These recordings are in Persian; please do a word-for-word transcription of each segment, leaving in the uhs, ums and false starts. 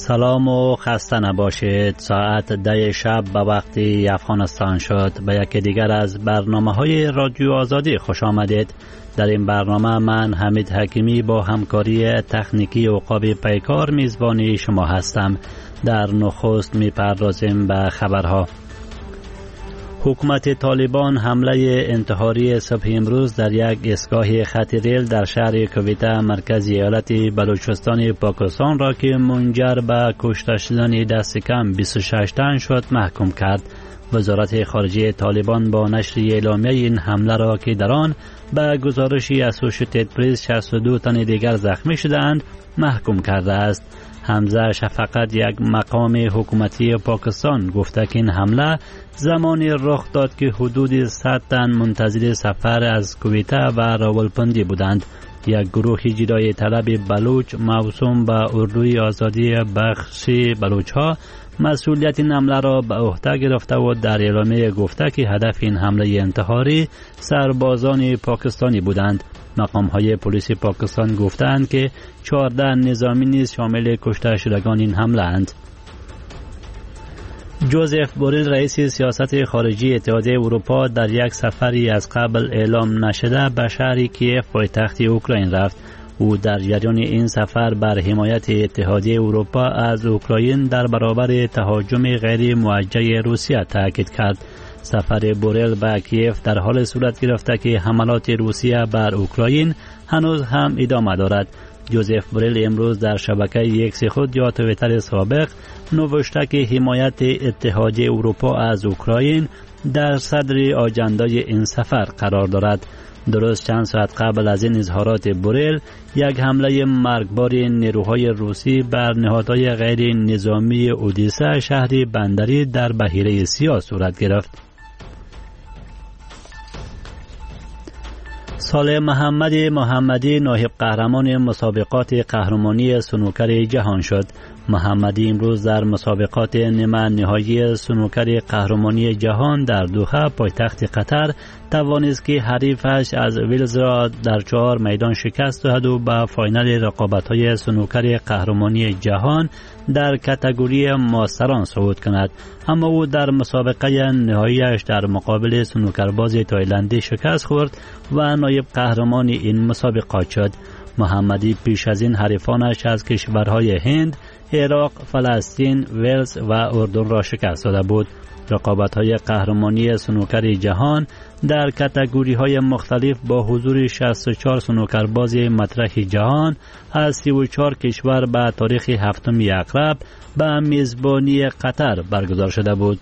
سلام و خسته نباشید. ساعت ده شب به وقت افغانستان شد. به یکی دیگر از برنامه های رادیو آزادی خوش آمدید. در این برنامه من حمید حکیمی با همکاری تکنیکی عقاب پیکار میزبانی شما هستم. در نخست میپردازیم به خبرها. حکومت طالبان حمله انتحاری صبح امروز در یک ایستگاه خط ریل در شهر کویته مرکز ایالت بلوچستان پاکستان را که منجر به کشته شدن دست کم بیست و شش تن شد محکوم کرد. وزارت خارجه طالبان با نشر اعلامیه این حمله را که در آن به گزارش اسوشیتد پرس شصت و دو تن دیگر زخمی شدند محکوم کرده است. حمزه شفقت، یک مقام حکومتی پاکستان، گفته که این حمله زمانی رخ داد که حدود صد تن منتظر سفر از کویته و راولپندی بودند. یک گروه جدای طلب بلوچ موسوم به اردوی آزادی بخش بلوچ ها مسئولیت این حمله را به عهده گرفته و در اعلامیه گفته که هدف این حمله انتحاری سربازان پاکستانی بودند. مقام های پلیس پاکستان گفتند که چهارده نظامی نیز شامل کشته شدگان این حمله اند. جوزف بوریل رئیس سیاست خارجی اتحادیه اروپا در یک سفری از قبل اعلام نشده به شهر کیف پایتخت اوکراین رفت. او در جریان این سفر بر حمایت اتحادیه اروپا از اوکراین در برابر تهاجم غیر موجه روسیه تاکید کرد. سفر بوریل به کیف در حال صورت گرفته که حملات روسیه بر اوکراین هنوز هم ادامه دارد. جوزف بوریل امروز در شبکه ایکس خود یا توییتر سابق نوشته که حمایت اتحادیه اروپا از اوکراین در صدر آجندای این سفر قرار دارد. درست چند ساعت قبل از این اظهارات بوریل، یک حمله مرگبار نیروهای روسی بر نهادهای غیر نظامی اودیسه شهری بندری در بحیره سیاه صورت گرفت. صالح محمد محمدی نایب قهرمان مسابقات قهرمانی سنوکر جهان شد. محمدی امروز در مسابقات نیمه نهایی سنوکر قهرمانی جهان در دوحه پایتخت قطر توانست که حریفش از ویلز را در چهار میدان شکست دهد و به فاینال رقابت‌های سنوکر قهرمانی جهان در کاتگوری ماستران صعود کند. اما او در مسابقه نهاییش در مقابل سنوکرباز تایلندی شکست خورد و نایب قهرمان این مسابقات شد. محمدی پیش از این حریفانش از کشورهای هند، عراق، فلسطین، ولز و اردن را شکست داده بود. رقابت‌های قهرمانی سنوکر جهان در کاتگوری‌های مختلف با حضور شصت و چهار سنوکرباز مطرح جهان از سی و چهار کشور به تاریخ هفتم اکتبر به میزبانی قطر برگزار شده بود.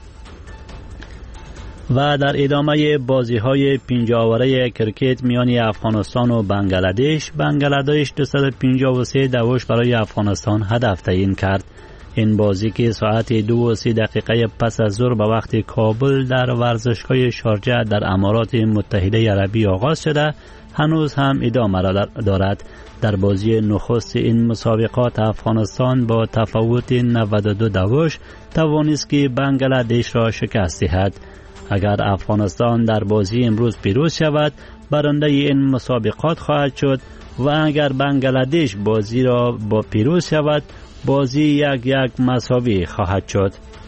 و در ادامه بازی‌های پنجاه اوره کرکت میان افغانستان و بنگلادش، بنگلادش دویست و پنجاه و سه دوش برای افغانستان هدف تعیین کرد. این بازی که ساعت دو و سی دقیقه پس از ظهر به وقت کابل در ورزشگاه شارجه در امارات متحده عربی آغاز شده، هنوز هم ادامه دارد. در بازی نخست این مسابقات افغانستان با تفاوت نود و دو دوش توانست که بنگلادش را شکست دهد. اگر افغانستان در بازی امروز پیروز شود، برنده این مسابقات خواهد شد و اگر بنگلادش بازی را با پیروز شود، بازی یک یک مساوی خواهد شد.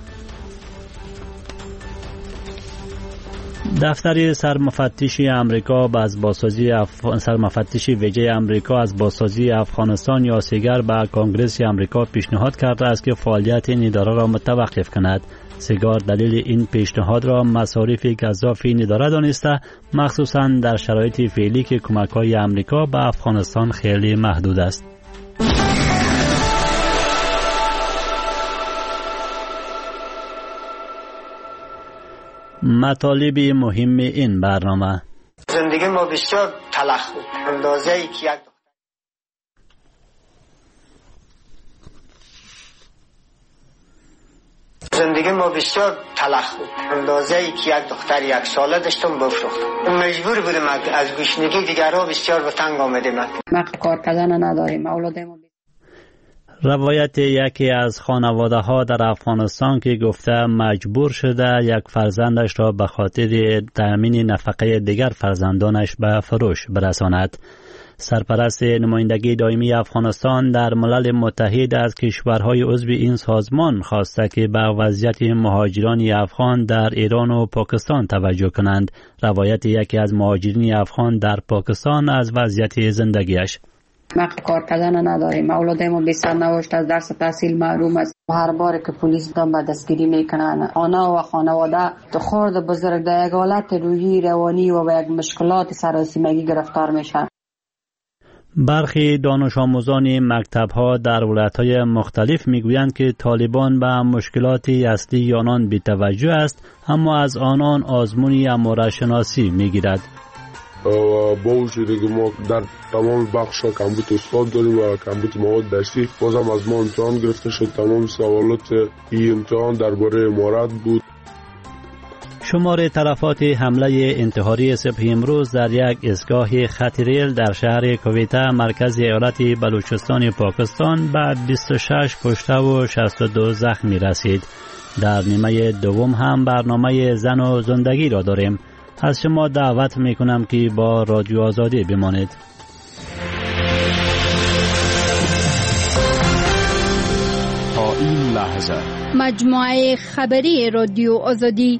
دفتر سرمفتش امریکا از بازسازی اف... سرمفتش ویژه امریکا از بازسازی افغانستان یا سیگر به کانگرس امریکا پیشنهاد کرده است که فعالیت این اداره را متوقف کند. سیگار دلیل این پیشنهاد را مصارف گزاف این اداره دانسته، مخصوصا در شرایط فعلی که کمک‌های امریکا به افغانستان خیلی محدود است. مطالب مهم این برنامه: زندگی ما بسیار تلخ بود، اندازه‌ای که یک زندگی ما بسیار تلخ بود، اندازه‌ای که یک دختر یک ساله داشتم بفروختم. مجبور بودم از گشنگی دیگرها بسیار به تنگ آمدیم. ما کار کردن نداریم، اولادم. روایت یکی از خانواده ها در افغانستان که گفته مجبور شده یک فرزندش را به خاطر تأمین نفقه دیگر فرزندانش به فروش برساند. سرپرست نمایندگی دائمی افغانستان در ملل متحد از کشورهای عضو این سازمان خواسته که به وضعیت مهاجران افغان در ایران و پاکستان توجه کنند. روایت یکی از مهاجرین افغان در پاکستان از وضعیت زندگیش: ما کار کردن نداریم. اولادم بی سرنوشت از درس تحصیل محروم است. هر بار که پلیس دام به دستگیری میکنن، خانه و خانواده تو خورد بزرگ در یک حالت روحی روانی و به یک مشکلات سراسیمگی گرفتار میشن. برخی دانش آموزان مکتب‌ها در ولایت‌های مختلف میگویند که طالبان به مشکلات اصلی آنان بی‌توجه است، اما از آنان آزمون اماره‌شناسی میگیرد. با وجودی که ما در تمام بخش‌ها کمبود استاد داریم و کمبود مواد درسی، بازم از ما امتحان گرفته شد. تمام سوالات این امتحان درباره امارت بود. شمار تلفات حمله انتحاری صبح امروز در یک ایستگاه خط ریل در شهر کویته مرکز ایالت بلوچستان پاکستان به بیست و شش کشته و شصت و دو زخمی رسید. در نیمه دوم هم برنامه زن و زندگی را داریم. از شما دعوت میکنم که با رادیو آزادی بمانید. تا این لحظه مجموعه خبری رادیو آزادی.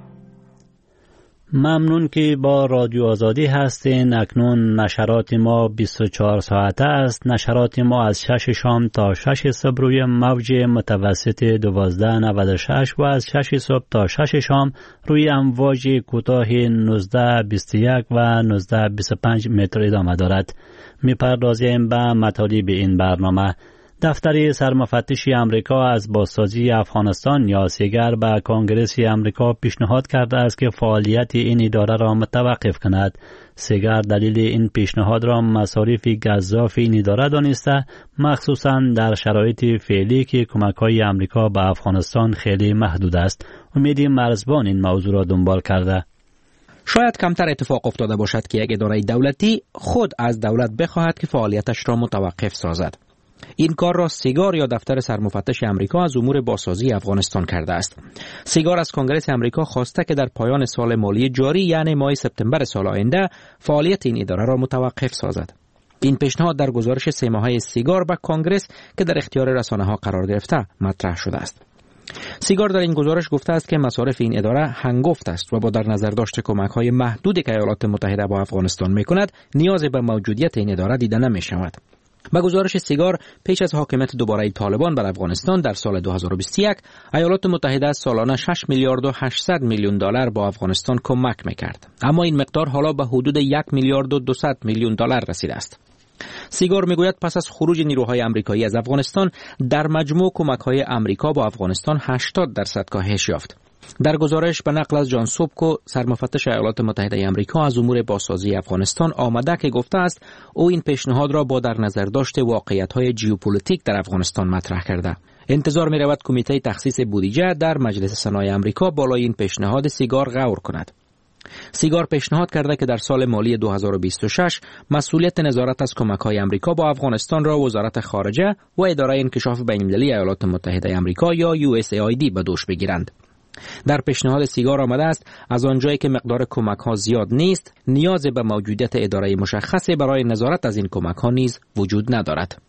ممنون که با رادیو آزادی هستین. اکنون نشرات ما بیست و چهار ساعته است. نشرات ما از شش شام تا شش صبح روی موج متوسط دوازده نود و شش و از شش صبح تا شش شام روی امواج کوتاه نوزده بیست و یک و نوزده بیست و پنج متر ادامه دارد. میپردازیم به مطالب این برنامه. دفتر سرمفتشی امریکا از بازسازی افغانستان یا سیگر به کنگرس امریکا پیشنهاد کرده است که فعالیت این اداره را متوقف کند. سیگر دلیل این پیشنهاد را مصارف گزاف این اداره دانسته، مخصوصاً در شرایط فعلی که کمک‌های امریکا به افغانستان خیلی محدود است. امید مرزبان این موضوع را دنبال کرده. شاید کمتر اتفاق افتاده باشد که یک اداره دولتی خود از دولت بخواهد که فعالیتش را متوقف سازد. این کار را سیگار یا دفتر سرمفتش امریکا از امور بازسازی افغانستان کرده است. سیگار از کنگرس امریکا خواسته که در پایان سال مالی جاری یعنی ماه سپتامبر سال آینده فعالیت این اداره را متوقف سازد. این پیشنهاد در گزارش سه ماهه سیگار به کنگرس که در اختیار رسانه‌ها قرار گرفته مطرح شده است. سیگار در این گزارش گفته است که مصارف این اداره هنگفت است و با در نظر داشت کمک‌های محدودی که ایالات متحده با افغانستان می‌کند، نیازی به موجودیت این اداره دیده نمی‌شود. با گزارش سیگار، پیش از حاکمیت دوباره طالبان بر افغانستان در سال دو هزار و بیست و یک، ایالات متحده سالانه شش میلیارد و هشتصد میلیون دلار با افغانستان کمک میکرد. اما این مقدار حالا به حدود یک میلیارد و دویست میلیون دلار رسیده است. سیگار میگوید پس از خروج نیروهای آمریکایی از افغانستان، در مجموع کمک‌های آمریکا با افغانستان هشتاد درصد کاهش یافت. در گزارش به نقل از جان سوبکو، سرمفتش ایالات متحده آمریکا از امور بازسازی افغانستان آمده که گفته است او این پیشنهاد را با در نظر داشت واقعیت‌های ژئوپلیتیک در افغانستان مطرح کرده. انتظار می‌رود کمیته تخصیص بودجه در مجلس سنای آمریکا بالای این پیشنهاد سیگار غور کند. سیگار پیشنهاد کرده که در سال مالی دو هزار و بیست و شش مسئولیت نظارت از کمک‌های آمریکا با افغانستان را وزارت خارجه و اداره انکشاف بین‌المللی ایالات متحده آمریکا یا یو اس ای آی دی به دوش بگیرند. در پیشنهاد سیگار آمده است از آنجایی که مقدار کمک‌ها زیاد نیست، نیاز به موجودیت اداره مشخصی برای نظارت از این کمک‌ها نیز وجود ندارد.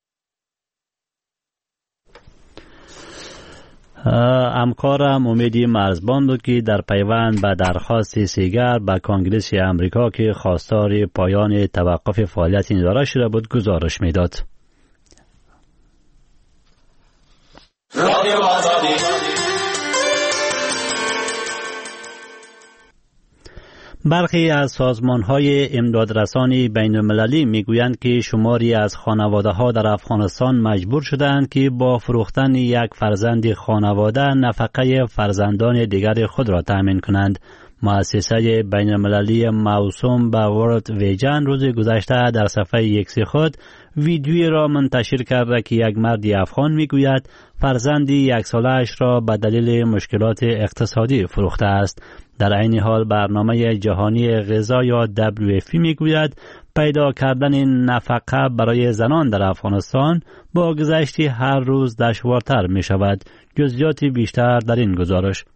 همکارم امیدی مرزبان بود که در پیوند به درخواست سیگر به کنگرس امریکا که خواستار پایان توقف فعالیت این اداره شده بود گزارش میداد. رادیو آزادی. برخی از سازمان‌های امدادرسانی بین‌المللی می‌گویند که شماری از خانواده‌ها در افغانستان مجبور شدند که با فروختن یک فرزند خانواده نفقه فرزندان دیگر خود را تأمین کنند. مؤسسه بین‌المللی موسوم به ورلد ویژن روز گذشته در صفحه ایکس خود ویدیویی را منتشر کرده که یک مرد افغان می‌گوید فرزند یک ساله‌اش را به دلیل مشکلات اقتصادی فروخته است. در عین حال برنامه جهانی غذا یا دبلیو اف پی میگوید پیدا کردن نفقه برای زنان در افغانستان با گذشت هر روز دشوارتر می شود. جزئیات بیشتر در این گزارش.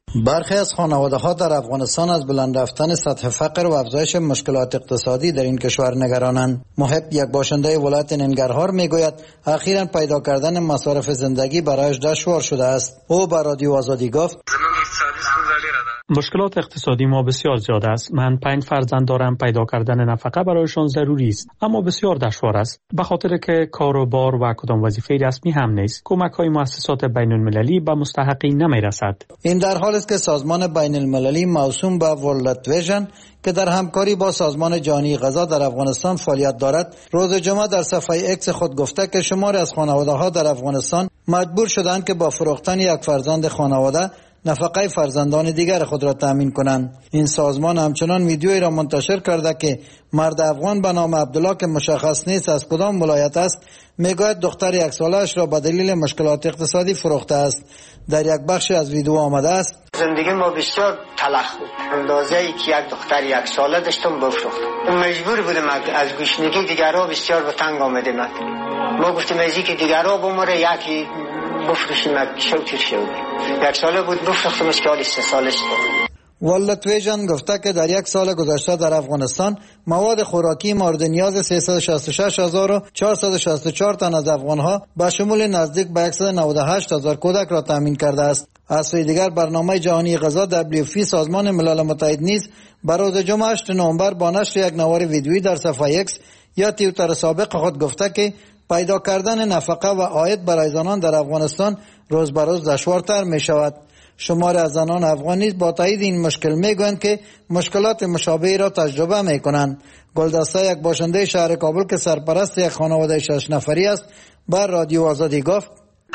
برخی از خانواده‌ها در افغانستان از بلند رفتن سطح فقر و افزایش مشکلات اقتصادی در این کشور نگرانند. محب، یک باشنده ولایت ننگرهار، میگوید اخیراً پیدا کردن مصارف زندگی برایش دشوار شده است. او به رادیو آزادی گفت: مشکلات اقتصادی ما بسیار زیاد است. من پنج فرزند دارم. پیدا کردن نفقه برایشان ضروری است، اما بسیار دشوار است، به خاطر که کار و بار و کدام وظیفه رسمی هم نیست. کمک های مؤسسات بین المللی به مستحقین نمی رسد. این در حالی است که سازمان بین المللی موسوم به ورلد ویژن که در همکاری با سازمان جهانی غذا در افغانستان فعالیت دارد، روز جمعه در صفحه اکس خود گفته که شماری از خانواده‌ها در افغانستان مجبور شدند که با فروختن یک فرزند خانواده نفقه فرزندان دیگر خود را تامین کنند. این سازمان همچنان ویدیویی را منتشر کرده که مرد افغان به نام عبدالله که مشخص نیست از کدام ولایت است، میگوید دختر یک ساله‌اش را به دلیل مشکلات اقتصادی فروخته است. در یک بخش از ویدیو آمده است: زندگی ما بسیار تلخ بود. اندازه‌ای که یک دختر یک ساله داشتم بفروختم. مجبور بودم از گوشنگی دیگرها بسیار به تنگ آمده من. ما گفتیم از اینکه دیگرها بمره یکی بفروشیم، شوکر شد. یک ساله بود بفروختمش که حالی سه سالش بود. ولت ویژن گفته که در یک سال گذشته در افغانستان مواد خوراکی مورد نیاز سیصد و شصت و شش هزار و چهارصد و شصت و چهار تن از افغانها به شمول نزدیک به صد و نود و هشت هزار کودک را تامین کرده است. از سوی دیگر برنامه جهانی غذا دبلیو اف پی سازمان ملل متحد نیز بر روز جمعه هشتم نوامبر با نشر یک نوار ویدیویی در صفحه اکس یا توییتر سابق خود گفته که پیدا کردن نفقه و عاید برای زنان در افغانستان روز به روز دشوارتر می شود. شمار از زنان افغان نیز با تایید این مشکل میگویند که مشکلات مشابهی را تجربه می کنند. گلدسته، یک باشنده شهر کابل که سرپرست یک خانواده شش نفری است، بر رادیو آزادی گفت: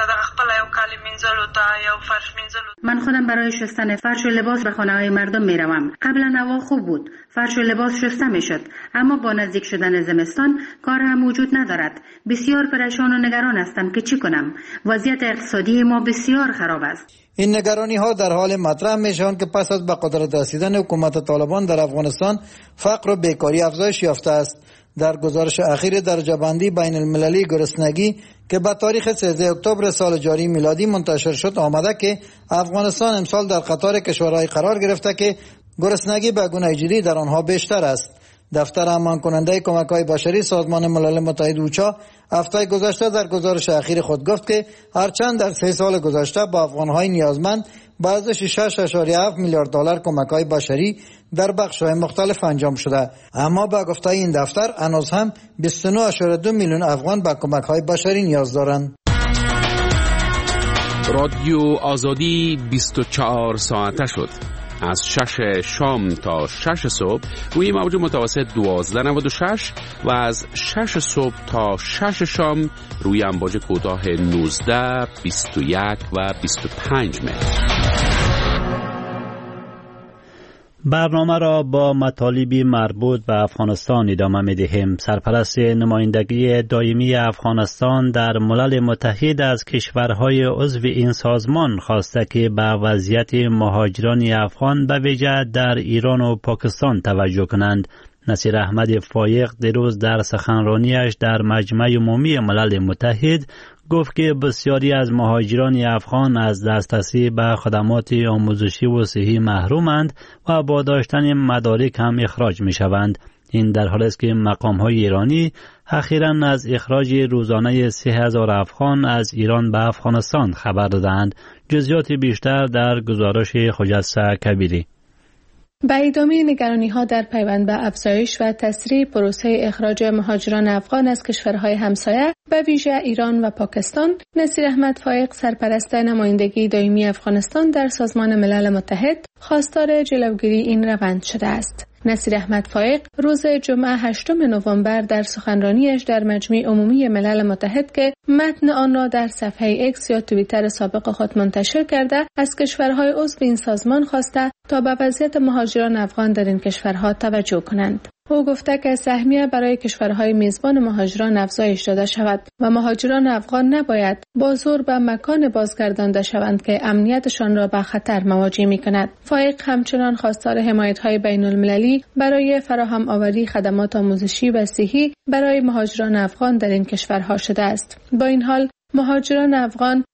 من خودم برای شستن فرش و لباس به خانه های مردم می روم. قبلا هوا خوب بود، فرش و لباس شسته می شد، اما با نزدیک شدن زمستان کار هم وجود ندارد. بسیار پریشان و نگران هستم که چی کنم. وضعیت اقتصادی ما بسیار خراب است. این نگرانی ها در حال مطرح می شوند که پس از به قدرت رسیدن حکومت طالبان در افغانستان فقر و بیکاری افزایش یافته است. در گزارش اخیر درجه‌بندی بین المللی گرسنگی که به تاریخ سیزدهم اکتبر سال جاری میلادی منتشر شد آمده که افغانستان امسال در قطار کشورهای قرار گرفته که گرسنگی به گونه جدی در آنها بیشتر است. دفتر امان کننده کمک‌های بشری سازمان ملل متحد اوچا هفته گذشته در گزارش اخیر خود گفت که هرچند در سه سال گذشته با افغان‌های نیازمند به ارزش شش اشاریه هفت میلیارد دلار کمک‌های بشری در بخش‌های مختلف انجام شده، اما با گفته این دفتر هنوز هم بیست و نه اشاریه دو میلیون افغان به کمک‌های بشری نیاز دارند. رادیو آزادی بیست و چهار ساعته شد. از شش شام تا شش صبح روی موج متوسط دوازده نود و شش و از شش صبح تا شش شام روی امواج کوتاه نوزده، بیست و یک و بیست و پنج متر. برنامه را با مطالبی مربوط به افغانستان ادامه می‌دهیم. سرپرست نمایندگی دائمی افغانستان در ملل متحد از کشورهای عضو این سازمان خواسته که به وضعیت مهاجران افغان به ویژه در ایران و پاکستان توجه کنند. نصیر احمد فایق دیروز در سخنرانیش در مجمع عمومی ملل متحد گفت که بسیاری از مهاجران افغان از دسترسی به خدمات آموزشی و صحی محرومند و با داشتن مدارک هم اخراج می شوند. این در حالی است که مقام‌های ایرانی اخیراً از اخراج روزانه سه هزار افغان از ایران به افغانستان خبر دادند. جزئیات بیشتر در گزارش خجسته کبیری. با ادامه نگرانی‌ها در پیوند به افزایش و تسریع پروسه اخراج مهاجران افغان از کشورهای همسایه به ویژه ایران و پاکستان، نصیر احمد فایق سرپرست نمایندگی دائمی افغانستان در سازمان ملل متحد خواستار جلوگیری این روند شده است. نصیر احمد فایق روز جمعه هشتم نوامبر در سخنرانیش در مجمع عمومی ملل متحد که متن آن را در صفحه اکس یا توییتر سابق خود منتشر کرده، از کشورهای عضو این سازمان خواسته تا به وضعیت مهاجران افغان در این کشورها توجه کنند. او گفته که سهمیه برای کشورهای میزبان مهاجران افزایش داده شود و مهاجران افغان نباید با زور به مکان بازگردانده شوند که امنیتشان را به خطر مواجه می کند. فایق همچنان خواستار حمایت‌های بین المللی برای فراهم آوری خدمات آموزشی و صحی برای مهاجران افغان در این کشورها شده است. با این حال مهاجران افغان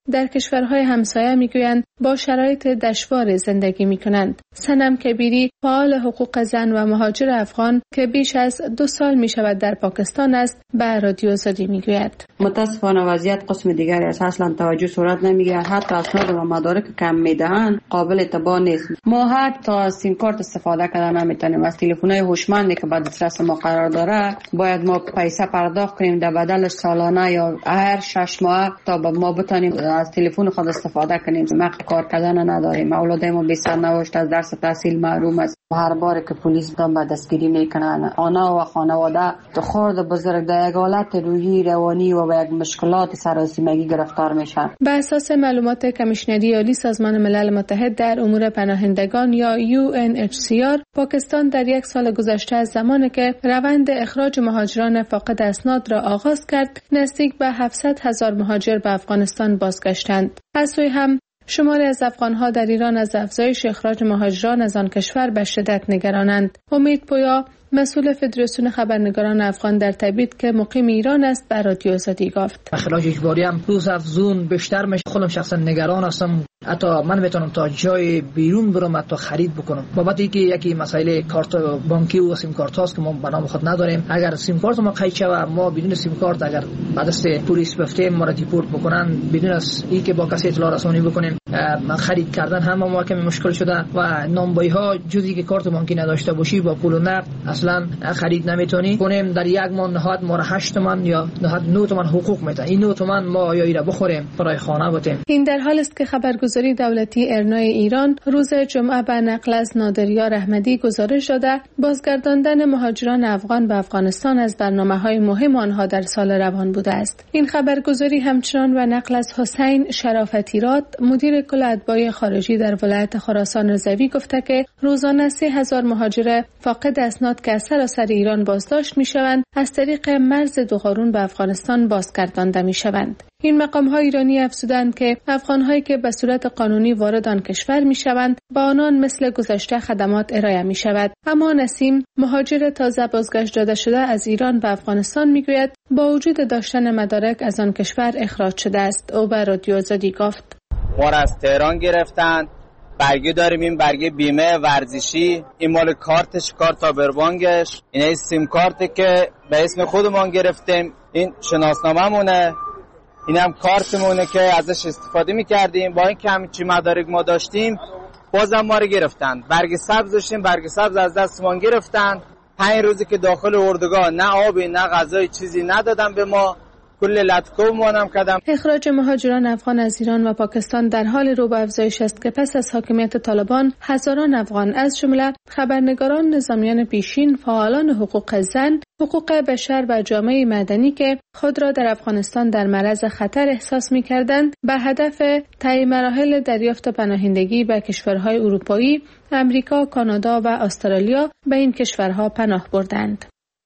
در کشورهای همسایه میگویند با شرایط دشوار زندگی میکنند. سنم کبیری فعال حقوق زن و مهاجر افغان که بیش از دو سال میشود در پاکستان است به رادیو آزادی میگوید متاسفانه وضعیت قسم دیگری است. اصلا توجه صورت نمیگیرد. حتی اسناد و مدارک کم میدهند قابل اعتبار نیست. ما حتی از سیم کارت استفاده کردن نمیتونیم. از تلفن‌های هوشمندی که بعد دسترس ما قرار داره باید ما پیسه پرداخت کنیم در بدل سالانه یا هر شش ماه تا ما بتونیم از تلفن خود استفاده کنیم. ما کار کردن نداریم. اولادمون بی سرنوشت از درس تحصیل محروم است. هر بار که پلیس دم به دستگیری میکنن آنها و خانواده تو خرد بزرگ در یک حالت روحی روانی و به یک مشکلات سراسیمگی گرفتار میشن. به اساس معلومات کمیشنری عالی سازمان ملل متحد در امور پناهندگان یا یو ان اچ سی آر، پاکستان در یک سال گذشته از زمانی که روند اخراج مهاجران فاقد اسناد را آغاز کرد نزدیک به هفتصد هزار مهاجر به افغانستان بازگشتند. از سوی هم شماری از افغانها در ایران از افزایش اخراج مهاجران از آن کشور به شدت نگرانند. امید پویا مسئول فدراسیون خبرنگاران افغان در تبعید که مقیم ایران است بر رادیو آزادی گفت اخراج اجباری هم روز افزون بیشتر میشه. خودم شخصا نگران هستم. حتی من میتونم تا جای بیرون برم تا خرید بکنم بابت اینکه یکی مسائل کارت بانکی و سیم کارت هاست که ما به نام خود نداریم. اگر سیم کارت ما قید شود ما بدون سیم کارت اگر بعد از پلیس بفتیم ما را دیپورت بکنن بدون از اینکه با کسی اطلاع رسانی بکنیم خرید کردن هم ما کمی مشکل شده و نامبایی ها جزی که کارت بانکی نداشته باشی با پول و نقد اصلا خرید نمیتونی کنیم. در یک ماه نهاد ما را هشت تومن یا نهاد نه تومن حقوق میده. این نه تومن ما یا ایرا بخوریم برای خانه بتیم. این در حالی است که خبرگزاری دولتی ارنای ایران روز جمعه به نقل از نادریار احمدی گزارش داده بازگرداندن مهاجران افغان به افغانستان از برنامه‌های مهم آنها در سال روان بوده است. این خبرگزاری همچنان و نقل از حسین شرافتی راد مدیر کل اتباع خارجی در ولایت خراسان رضوی گفته که روزانه سه هزار مهاجر فاقد اسناد که از سراسر ایران بازداشت میشوند از طریق مرز دوقارون به افغانستان بازگردانده میشوند. این مقام‌های ایرانی افزودند که افغان‌هایی که به صورت قانونی وارد آن کشور می‌شوند با آنان مثل گذشته خدمات ارائه می‌شود. اما نسیم مهاجر تازه بازگشت داده شده از ایران به افغانستان می‌گوید با وجود داشتن مدارک از آن کشور اخراج شده است. او به رادیو آزادی گفت ما را از تهران گرفتند. برگه داریم، این برگه بیمه ورزشی، این مال کارتش کارت آبربانگش، این سیم کارتی که به اسم خودمان گرفتیم، این شناسنامه مونه، این هم کارتمونه که ازش استفاده میکردیم. با این که همچی مدارک ما داشتیم بازم ما رو گرفتن. برگ سبز داشتیم، برگ سبز از دستمان گرفتن. پنج روزی که داخل اردوگاه نه آبی نه غذای چیزی ندادن به ما. کل لطکو مانم کردم. اخراج مهاجران افغان از ایران و پاکستان در حال رو به افزایش است که پس از حاکمیت طالبان هزاران افغان از جمله خبرنگاران، نظامیان پیشین، فعالان حقوق زن، حقوق بشر و جامعه مدنی که خود را در افغانستان در معرض خطر احساس می‌کردند به هدف طی مراحل دریافت پناهندگی به کشورهای اروپایی، امریکا، کانادا و استرالیا به این کشورها پناه بردند.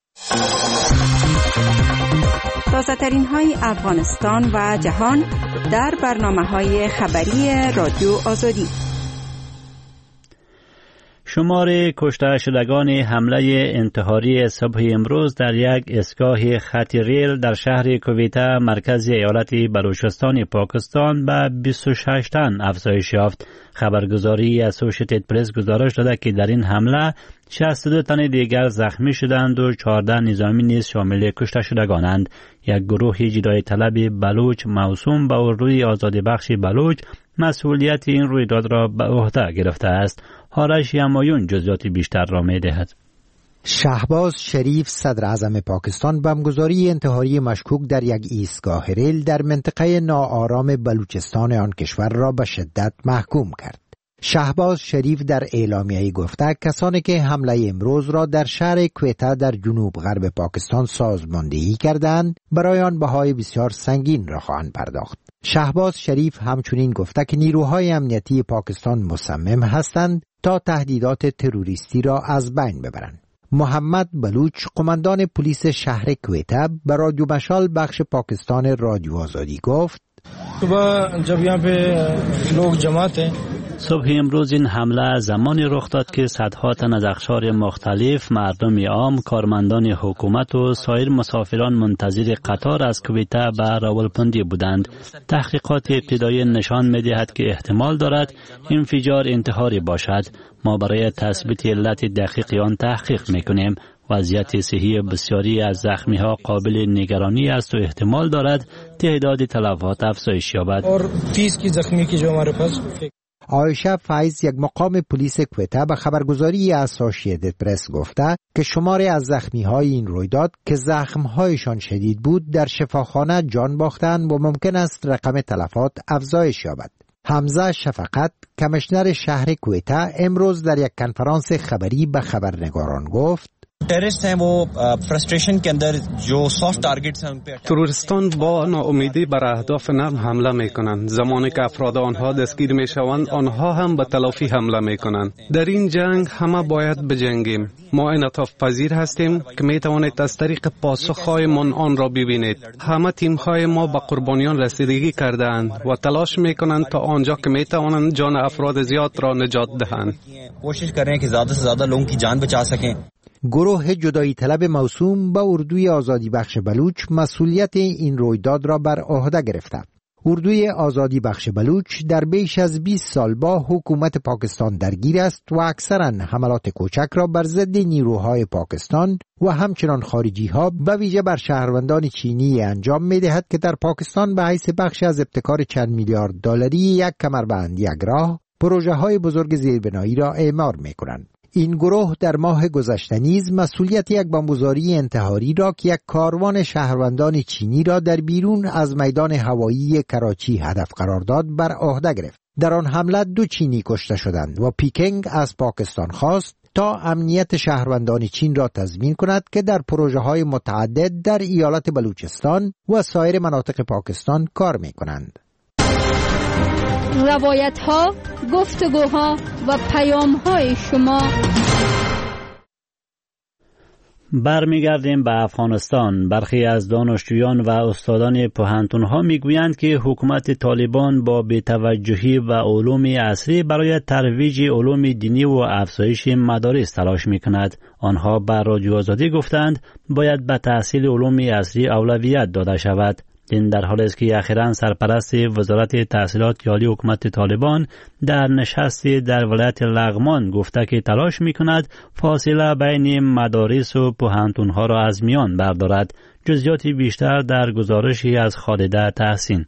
تازه‌ترین های افغانستان و جهان در برنامه‌های خبری رادیو آزادی. شمار کشته شدگان حمله انتحاری صبح امروز در یک ایستگاه خط ریل در شهر کویته مرکز ایالت بلوچستان پاکستان به بیست و شش تن افزایش یافت. خبرگزاری اسوشییتد پرس گزارش داده که در این حمله شصت و دو تن دیگر زخمی شدند و چهارده نظامی نیز شامل کشته شدگانند. یک گروه جدای طلب بلوچ موسوم به اردوی آزادی بخش بلوچ مسئولیت این رویداد را به عهده گرفته است. آرش یمایون جزئیات بیشتر را می دهد. شهباز شریف صدر اعظم پاکستان بمبگذاری انتحاری مشکوک در یک ایستگاه ریل در منطقه ناآرام بلوچستان آن کشور را به شدت محکوم کرد. شهباز شریف در اعلامیه‌ای گفته کسانی که حمله امروز را در شهر کویته در جنوب غرب پاکستان سازماندهی کردند برای آن بهای بسیار سنگین را خواهند پرداخت. شهباز شریف همچنین گفته که نیروهای امنیتی پاکستان مصمم هستند تا تهدیدات تروریستی را از بین ببرند. محمد بلوچ قماندان پلیس شهر کویته به رادیو مشال بخش پاکستان رادیو آزادی گفت सुबह जब यहाँ पे लोग जमा थे صبح امروز این حمله زمانی رخ داد که صدها تن از اقشار مختلف، مردم عام، کارمندان حکومت و سایر مسافران منتظر قطار از کویته به راولپندی بودند. تحقیقات ابتدایی نشان می‌دهد که احتمال دارد انفجار انتحاری باشد. ما برای تثبیت علت دقیق آن تحقیق می‌کنیم. وضعیت صحی بسیاری از زخمی‌ها قابل نگرانی است و احتمال دارد تعداد تلفات افزایش یابد. اور तीस की जख्मी की जो हमारे पास عایشه فیض، یک مقام پلیس کویته، به خبرگزاری اسوسییتد پرس گفته که شماری از زخمی‌های این رویداد که زخم‌هایشان شدید بود در شفاخانه جان باختند و ممکن است رقم تلفات افزایش یابد. حمزه شفقت، کمیشنر شهر کویته، امروز در یک کنفرانس خبری به خبرنگاران گفت टेररिस्ट हैं वो फ्रस्ट्रेशन के अंदर जो सॉफ्ट टारगेट्स हैं उन पे تروریستان با ناامیدی بر اهداف نرم حمله میکنند. زمانی که افراد آنها دستگیر میشوند آنها هم به تلافی حمله میکنند. در این جنگ همه باید بجنگیم. ما انعطاف پذیر هستیم که میتوانید از طریق پاسخهایمان آن را ببینید. همه تیم‌های ما به قربانیان رسیدگی کرده‌اند و تلاش میکنند تا آنجا که میتوانند جان افراد زیاد را نجات دهند. کوشش कर रहे हैं कि ज्यादा से ज्यादा लोगों की जान बचा सकें. گروه جدایی طلب موسوم به اردوی آزادی بخش بلوچ مسئولیت این رویداد را بر عهده گرفته. اردوی آزادی بخش بلوچ در بیش از بیست سال با حکومت پاکستان درگیر است و اکثرا حملات کوچک را بر ضد نیروهای پاکستان و همچنان خارجی ها به ویژه بر شهروندان چینی انجام می دهد که در پاکستان به حیث بخش از ابتکار چند میلیارد دلاری یک کمربند یک راه پروژه های بزرگ زیربنایی را اعمار می کنند. این گروه در ماه گذشته نیز مسئولیت یک بمبگذاری انتحاری را که یک کاروان شهروندان چینی را در بیرون از میدان هوایی کراچی هدف قرار داد بر عهده گرفت. در آن حمله دو چینی کشته شدند و پیکنگ از پاکستان خواست تا امنیت شهروندان چین را تضمین کند که در پروژه های متعدد در ایالت بلوچستان و سایر مناطق پاکستان کار می کنند. روایت ها، گفتگوها و پیام های شما. برمیگردیم به افغانستان. برخی از دانشجویان و استادان پوهنتون‌ها میگویند که حکومت طالبان با بی‌توجهی و علوم عصری برای ترویج علوم دینی و افزایش مدارس تلاش میکند. آنها بر رادیو آزادی گفتند باید به تحصیل علوم عصری اولویت داده شود. این در حالی است که اخیراً سرپرست وزارت تحصیلات عالی حکومت طالبان در نشستی در ولایت لغمان گفته که تلاش می‌کند فاصله بین مدارس و پوهنتون‌ها را از میان بردارد. جزئیاتی بیشتر در گزارشی از خالده تحسین.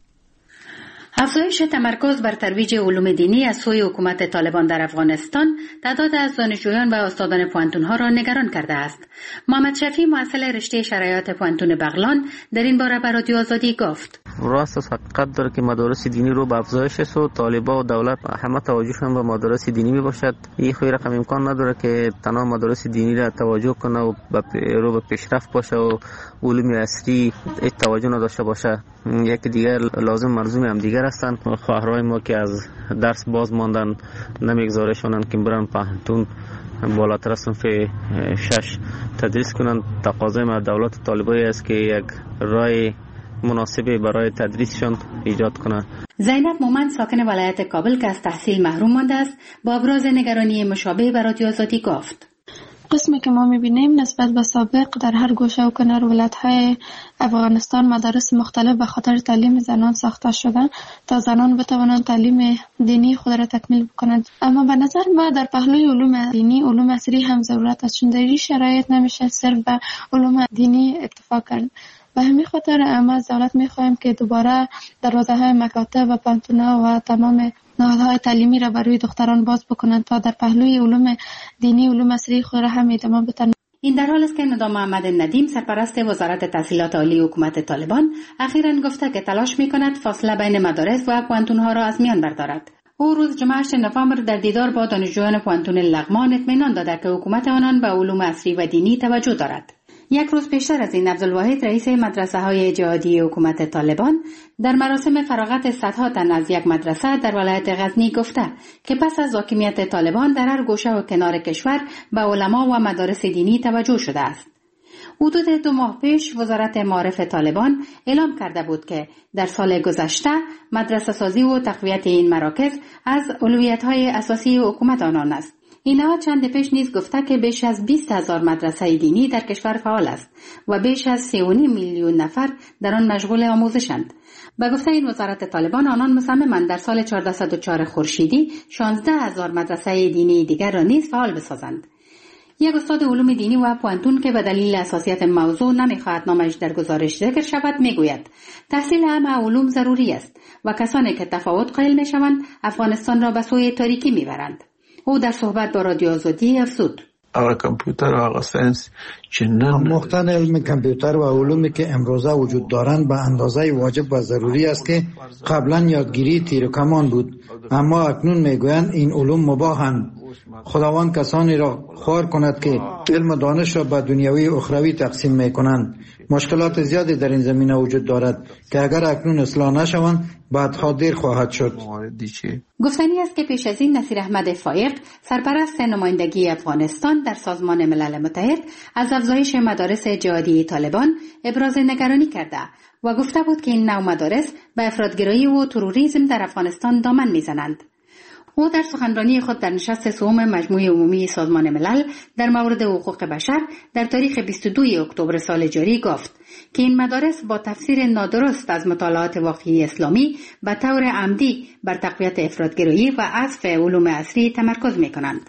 افزایش تمرکز بر ترویج علوم دینی از سوی حکومت طالبان در افغانستان تعداد از دانشجویان و استادان پوهنتون‌ها را نگران کرده است. محمد شفیع، مؤسس رشته شرایط پوهنتون بغلان، در این باره به رادیو آزادی گفت: راست است، حقیقت داره که مدارس دینی رو به افزایش است و طالبان و دولت همه توجهشون به مدارس دینی می باشد. این خیلی رقم امکان نداره که تنها مدارس دینی را توجه کنه و رو به پیشرفت باشه و علوم عصری هیچ توجه نداشته باشه. یک دیگر لازم مرزوم هم دیگر هستند. خواهرای ما که از درس باز ماندن نمیگذارشونن که برن پوهنتون بالاتر از صنف شش تدریس کنند. تقاضای ما دولت طالبانی است که یک راه مناسبی برای تدریسشان ایجاد کنند. زینب مومن، ساکن ولایت کابل که از تحصیل محروم مانده است، با ابراز نگرانی مشابه به رادیو آزادی گفت: قسمی که ما میبینیم نسبت به سابق در هر گوشه و کنار ولایت‌های افغانستان مدارس مختلف به خاطر تعلیم زنان ساخته شدن تا زنان بتوانند تعلیم دینی خود را تکمیل بکنند. اما به نظر ما در پهلوی علوم دینی علوم عصری هم ضرورت است، چون در این شرایط نمیشه صرف به علوم دینی اکتفا کرد. به همین خاطر ما از دولت میخواهیم که دوباره دروازه‌های مکاتب و پوهنتون‌ها و تمام نهادهای تعلیمی را برای دختران باز بکنند تا در پهلوی علوم دینی علوم عصری خود را هم ادامه بدهند. این در حال است که ندام محمد ندیم، سرپرست وزارت تحصیلات عالی حکومت طالبان، اخیراً گفته که تلاش می‌کند فاصله بین مدارس و پوهنتون‌ها را از میان بردارد. او روز جمعه هشتم نوامبر در دیدار با دانشجویان پوهنتون لغمان اطمینان داده که حکومت آنان به علوم عصری و دینی توجه دارد. یک روز پیشتر از این، عبدالواحد، رئیس مدرسه های جهادی حکومت طالبان، در مراسم فراغت صدها تن از یک مدرسه در ولایت غزنی گفته که پس از حاکمیت طالبان در هر گوشه و کنار کشور به علما و مدارس دینی توجه شده است. حدود دو ماه پیش وزارت معارف طالبان اعلام کرده بود که در سال گذشته مدرسه سازی و تقویت این مراکز از اولویت‌های اساسی حکومت آنان است. این نهاد چند پیش نیز گفته که بیش از بیست هزار مدرسه دینی در کشور فعال است و بیش از سه و نیم میلیون نفر در آن مشغول آموزشند. به گفته این وزارت طالبان، آنان مصممند در سال چهارصد و چهار خورشیدی شانزده هزار مدرسه دینی دیگر را نیز فعال بسازند. یک استاد علوم دینی و پوانتون که به دلیل اساسیت موضوع نمیخواهد نامش در گزارش ذکر شود میگوید تحصیل همه علوم ضروری است و کسانی که تفاوت قائل میشوند افغانستان را به سوی تاریکی میبرند. او در صحبت با رادیو آزادی افزود: کامپیوتر و آقا ساینس آموختن علم کامپیوتر و علومی که امروزه وجود دارند به اندازه واجب و ضروری است که قبلا یادگیری تیر و کمان بود، اما اکنون میگویند این علوم مباحند. خداوند کسانی را خوار کند که علم و دانش را به دنیوی و اخروی تقسیم میکنند. مشکلات زیادی در این زمینه وجود دارد که اگر اکنون اصلاح نشوند بعدها دیر خواهد شد. گفتنی است که پیش از این نصیر احمد فایق سرپرست نمایندگی افغانستان در سازمان ملل متحد از افزایش مدارس جهادی طالبان ابراز نگرانی کرده و گفته بود که این نوع مدارس به افراطگرایی و تروریسم در افغانستان دامن میزنند. او در سخنرانی خود در نشست سوم مجمع عمومی سازمان ملل در مورد حقوق بشر در تاریخ بیست و دوم اکتبر سال جاری گفت که این مدارس با تفسیر نادرست از مطالعات واقعی اسلامی به طور عمدی بر تقویت افراطگرایی و عطف علوم عصری تمرکز می‌کنند.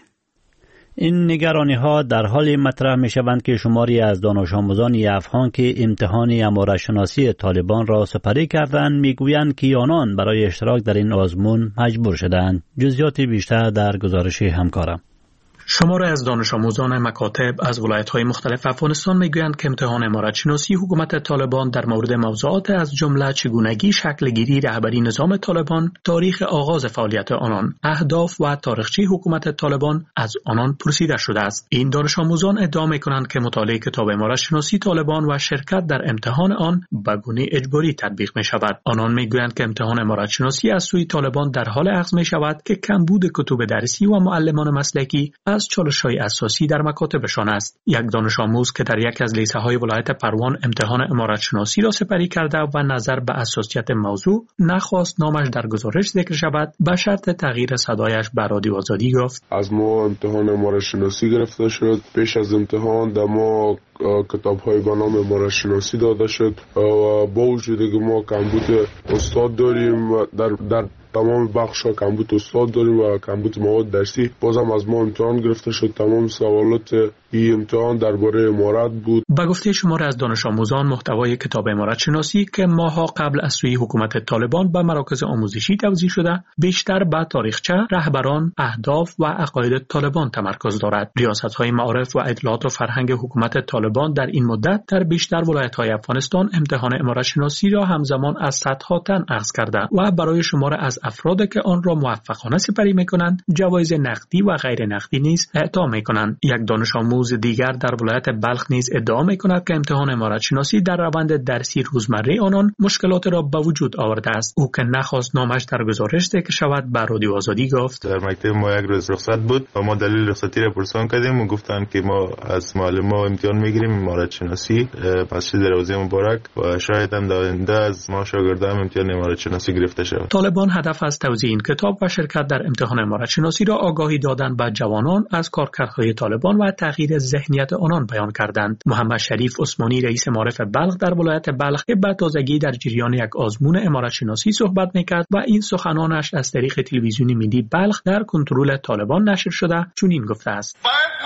این نگرانی ها در حال مطرح می شوند که شماری از دانش آموزان افغان که امتحان امارت‌شناسی طالبان را سپری کردند میگویند که آنان برای اشتراک در این آزمون مجبور شدند. جزئیات بیشتر در گزارش همکارم. شماره از دانش آموزان مکاتب از ولایت‌های مختلف افغانستان میگویند که امتحان امارت‌شناسی حکومت طالبان در مورد موضوعات از جمله چگونگی شکل‌گیری رهبری نظام طالبان، تاریخ آغاز فعالیت آنان، اهداف و تاریخچه حکومت طالبان از آنان پرسیده شده است. این دانش آموزان ادعا می‌کنند که مطالعه کتاب امارت‌شناسی طالبان و شرکت در امتحان آن به گونه اجباری تطبیق می‌شود. آنان میگویند که امتحان امارت‌شناسی از سوی طالبان در حال اخذ می‌شود که کمبود کتب درسی و معلمان مسلکی از چالش‌های اساسی در مکاتبشان است. یک دانش آموز که در یک از لیسه‌های ولایت پروان امتحان امارت‌شناسی را سپری کرده و نظر به اساسیت موضوع نخواست نامش در گزارش ذکر شود، به شرط تغییر صدایش به رادیو آزادی گفت: از ما امتحان امارت‌شناسی گرفته شد. پیش از امتحان در ما کتاب‌های به نام امارت‌شناسی داده شد و با وجود که ما کمبود استاد داریم در در تمام بخش‌ها کمبود استاد داریم و کمبود مواد درسی، بازم از ما امتحان گرفته شد. تمام سوالات این امتحان درباره امارت بود. با گفته شمار از دانش آموزان، محتوای کتاب امارت‌شناسی که ماه‌ها قبل از سوی حکومت طالبان به مراکز آموزشی توزیع شده، بیشتر به تاریخچه، رهبران، اهداف و عقاید طالبان تمرکز دارد. ریاست‌های معارف و اطلاعات و فرهنگ حکومت طالبان در این مدت در بیشتر ولایت‌های افغانستان امتحان امارت‌شناسی را همزمان از صدها تن اخذ کرده و برای شمار از افرادی که آن را موفقانه سپری می‌کنند، جوایز نقدی و غیر نقدی نیز اعطا می‌کنند. یک دانش آموز دیگر در ولایت بلخ نیز ادعا می‌کند که امتحان امارت‌شناسی در روند درسی روزمره آنان مشکلات را به وجود آورده است. او که نخواست نامش در گزارش ذکر شود، به رادیو آزادی گفت: در مکتب ما یک روز رخصت بود و ما دلیل رخصتی را پرسان کردیم و گفتند که ما از معلم‌ها امتحان می‌گیریم امارت‌شناسی. پس در روز مبارک و شاید هم آینده از ما شاگردان امتحان امارت‌شناسی گرفته شود. طالبان هدف از توزیع این کتاب و شرکت در امتحان امارت‌شناسی را آگاهی دادن به جوانان از کارکردهای طالبان و تغییر ذهنیت آنان بیان کردند. محمد شریف عثمانی رئیس معارف بلخ در ولایت بلخ که به تازگی در جریان یک آزمون امارت‌شناسی صحبت میکرد و این سخنانش از طریق تلویزیون ملی بلخ در کنترل طالبان نشر شده، چنین گفته است: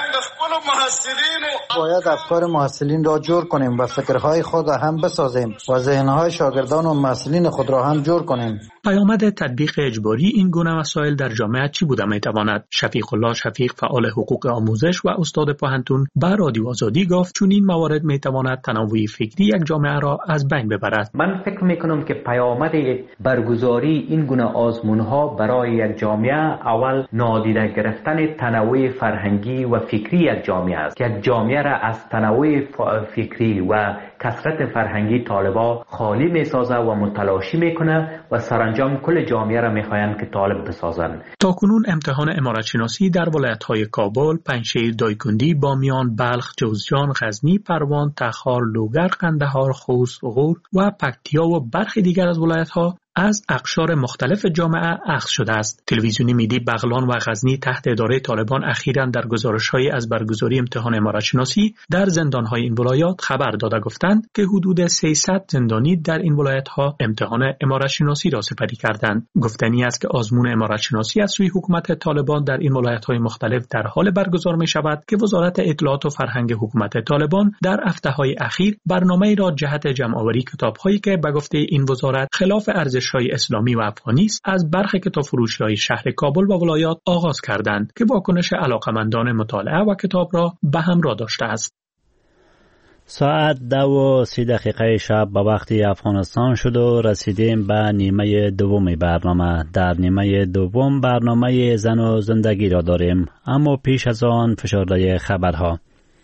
باید افکار محصلین را جور کنیم و فکرهای خود را هم بسازیم و ذهنهای شاگردان و محصلین خود را هم جور کنیم. پیامد تطبیق اجباری این گونه مسائل در جامعه چی بوده میتواند؟ شفیق الله شفیق، فعال حقوق آموزش و استاد پوهنتون، به رادیو آزادی گفت چون این موارد میتواند تنوع فکری یک جامعه را از بین ببرد. من فکر میکنم که پیامد برگزاری این گونه آزمونها برای یک جامعه اول نادیده گرفتن تنوع فرهنگی و فکری یک جامعه است که یک جامعه را از تنوع فکری و کثرت فرهنگی طالبا خالی میسازه و متلاشی میکنه و سرانجام کل جامعه را میخواهند که طالب بسازند. تاکنون امتحان امارت شناسی در ولایت‌های کابل، پنجشیر، دایکنډی، بامیان، بلخ، جوزجان، غزنی، پروان، تخار، لوگر، قندهار، خوست، غور و پکتیا و برخی دیگر از ولایت‌ها از اقشار مختلف جامعه اخذ شده است. تلویزیون ملی بغلان و غزنی تحت اداره طالبان اخیراً در گزارش‌های از برگزاری امتحان امارت شناسی در زندان‌های این ولایات خبر داده گفتند که حدود سیصد زندانی در این ولایت‌ها امتحان امارت شناسی را سپری کردند. گفتنی است که آزمون امارت شناسی از سوی حکومت طالبان در این ولایت‌های مختلف در حال برگزار می‌شود که وزارت اطلاعات و فرهنگ حکومت طالبان در هفته‌های اخیر برنامه‌ای را جهت جمع‌آوری کتاب‌هایی که به گفته این وزارت خلاف ارزش‌های اسلامی و افغانی است از برخی کتابفروشی‌های شهر کابل و ولایات آغاز کردند که واکنش علاقه‌مندان مطالعه و کتاب را به همراه داشته است. ساعت دو و سی دقیقه شب به وقت افغانستان شد و رسیدیم به نیمه دوم برنامه. در نیمه دوم برنامه زن و زندگی را داریم، اما پیش از آن فشرده خبرها.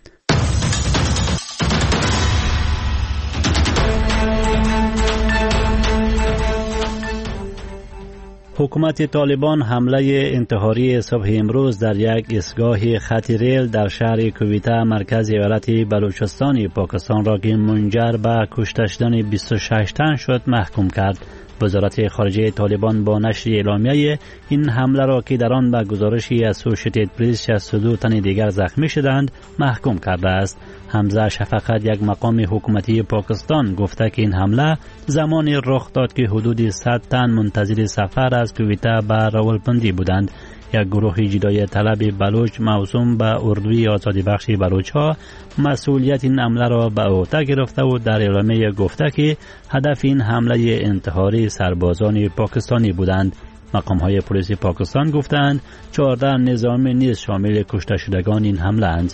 حکومت طالبان حمله انتحاری صبح امروز در یک ایستگاه خط ریل در شهر کویتا مرکز ایالت بلوچستان پاکستان را که منجر به کشته شدن بیست و شش تن شد محکوم کرد. وزارت خارجه طالبان با نشر اعلامیه این حمله را که در آن به گزارشی اسوسییتد پرس شصت و دو تن دیگر زخمی شدند محکوم کرده است. حمزه شفقت، یک مقام حکومتی پاکستان، گفته که این حمله زمانی رخ داد که حدود صد تن منتظر سفر از کویتا به راولپندی بودند. یک گروه جدای طلب بلوچ موسوم به اردوی آزادی بخش بلوچ ها مسئولیت این حمله را به عهده گرفته و در اعلامیه گفته که هدف این حمله انتحاری سربازان پاکستانی بودند. مقام های پلیس پاکستان گفتند چهارده نظامی نیز شامل کشته شدگان این حمله اند.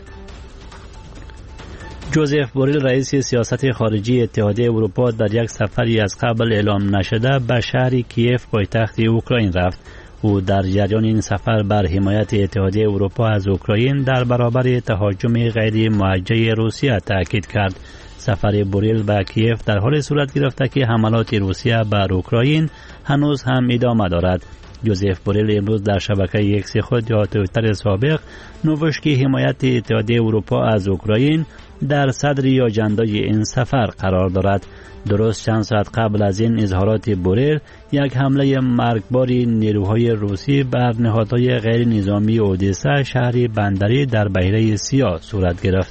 جوزف بوریل رئیس سیاست خارجی اتحادیه اروپا در یک سفری از قبل اعلام نشده به شهر کیف پایتخت اوکراین رفت. او در جریان این سفر بر حمایت اتحادیه اروپا از اوکراین در برابر تهاجم غیر موجه روسیه تاکید کرد. سفر بوریل به کیف در حال صورت گرفته که حملات روسیه بر اوکراین هنوز هم ادامه دارد. جوزف بوریل امروز در شبکه ایکس خود یا توییتر سابق نوشت که حمایت اتحادیه اروپا از اوکراین در صدر اجندای این سفر قرار دارد. درست چند ساعت قبل از این اظهارات بوریل یک حمله مرگباری نیروهای روسی بر نهادهای غیر نظامی اودیسا شهری بندری در بحیره سیاه صورت گرفت.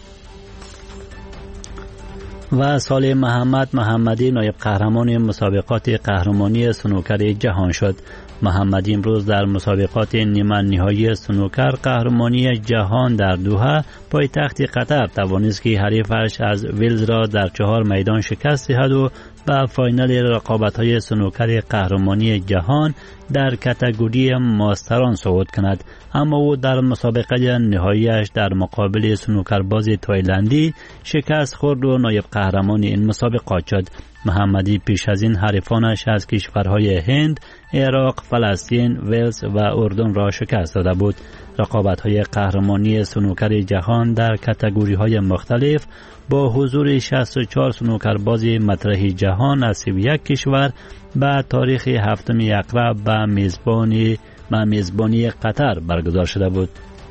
و صالح محمد محمدی نایب قهرمان مسابقات قهرمانی سنوکر جهان شد. محمدی امروز در مسابقات نیمه نهایی سنوکر قهرمانی جهان در دوحه پایتخت قطر توانست که حریفش از ویلز را در چهار میدان شکست دهد و به فاینال رقابت‌های سنوکر قهرمانی جهان در کاتگوری ماستران صعود کند، اما او در مسابقه نهاییش در مقابل سنوکرباز تایلندی شکست خورد و نایب قهرمان این مسابقات شد. محمدی پیش از این حریفانش از کشورهای هند، عراق، فلسطین، ولز و اردن را شکست داده بود. رقابت‌های قهرمانی سنوکر جهان در کاتگوری‌های مختلف با حضور شصت و چهار سنوکرباز مطرح جهان از سی و یک کشور به تاریخ هفتم اکرب به میزبانی به میزبانی قطر برگزار شده بود.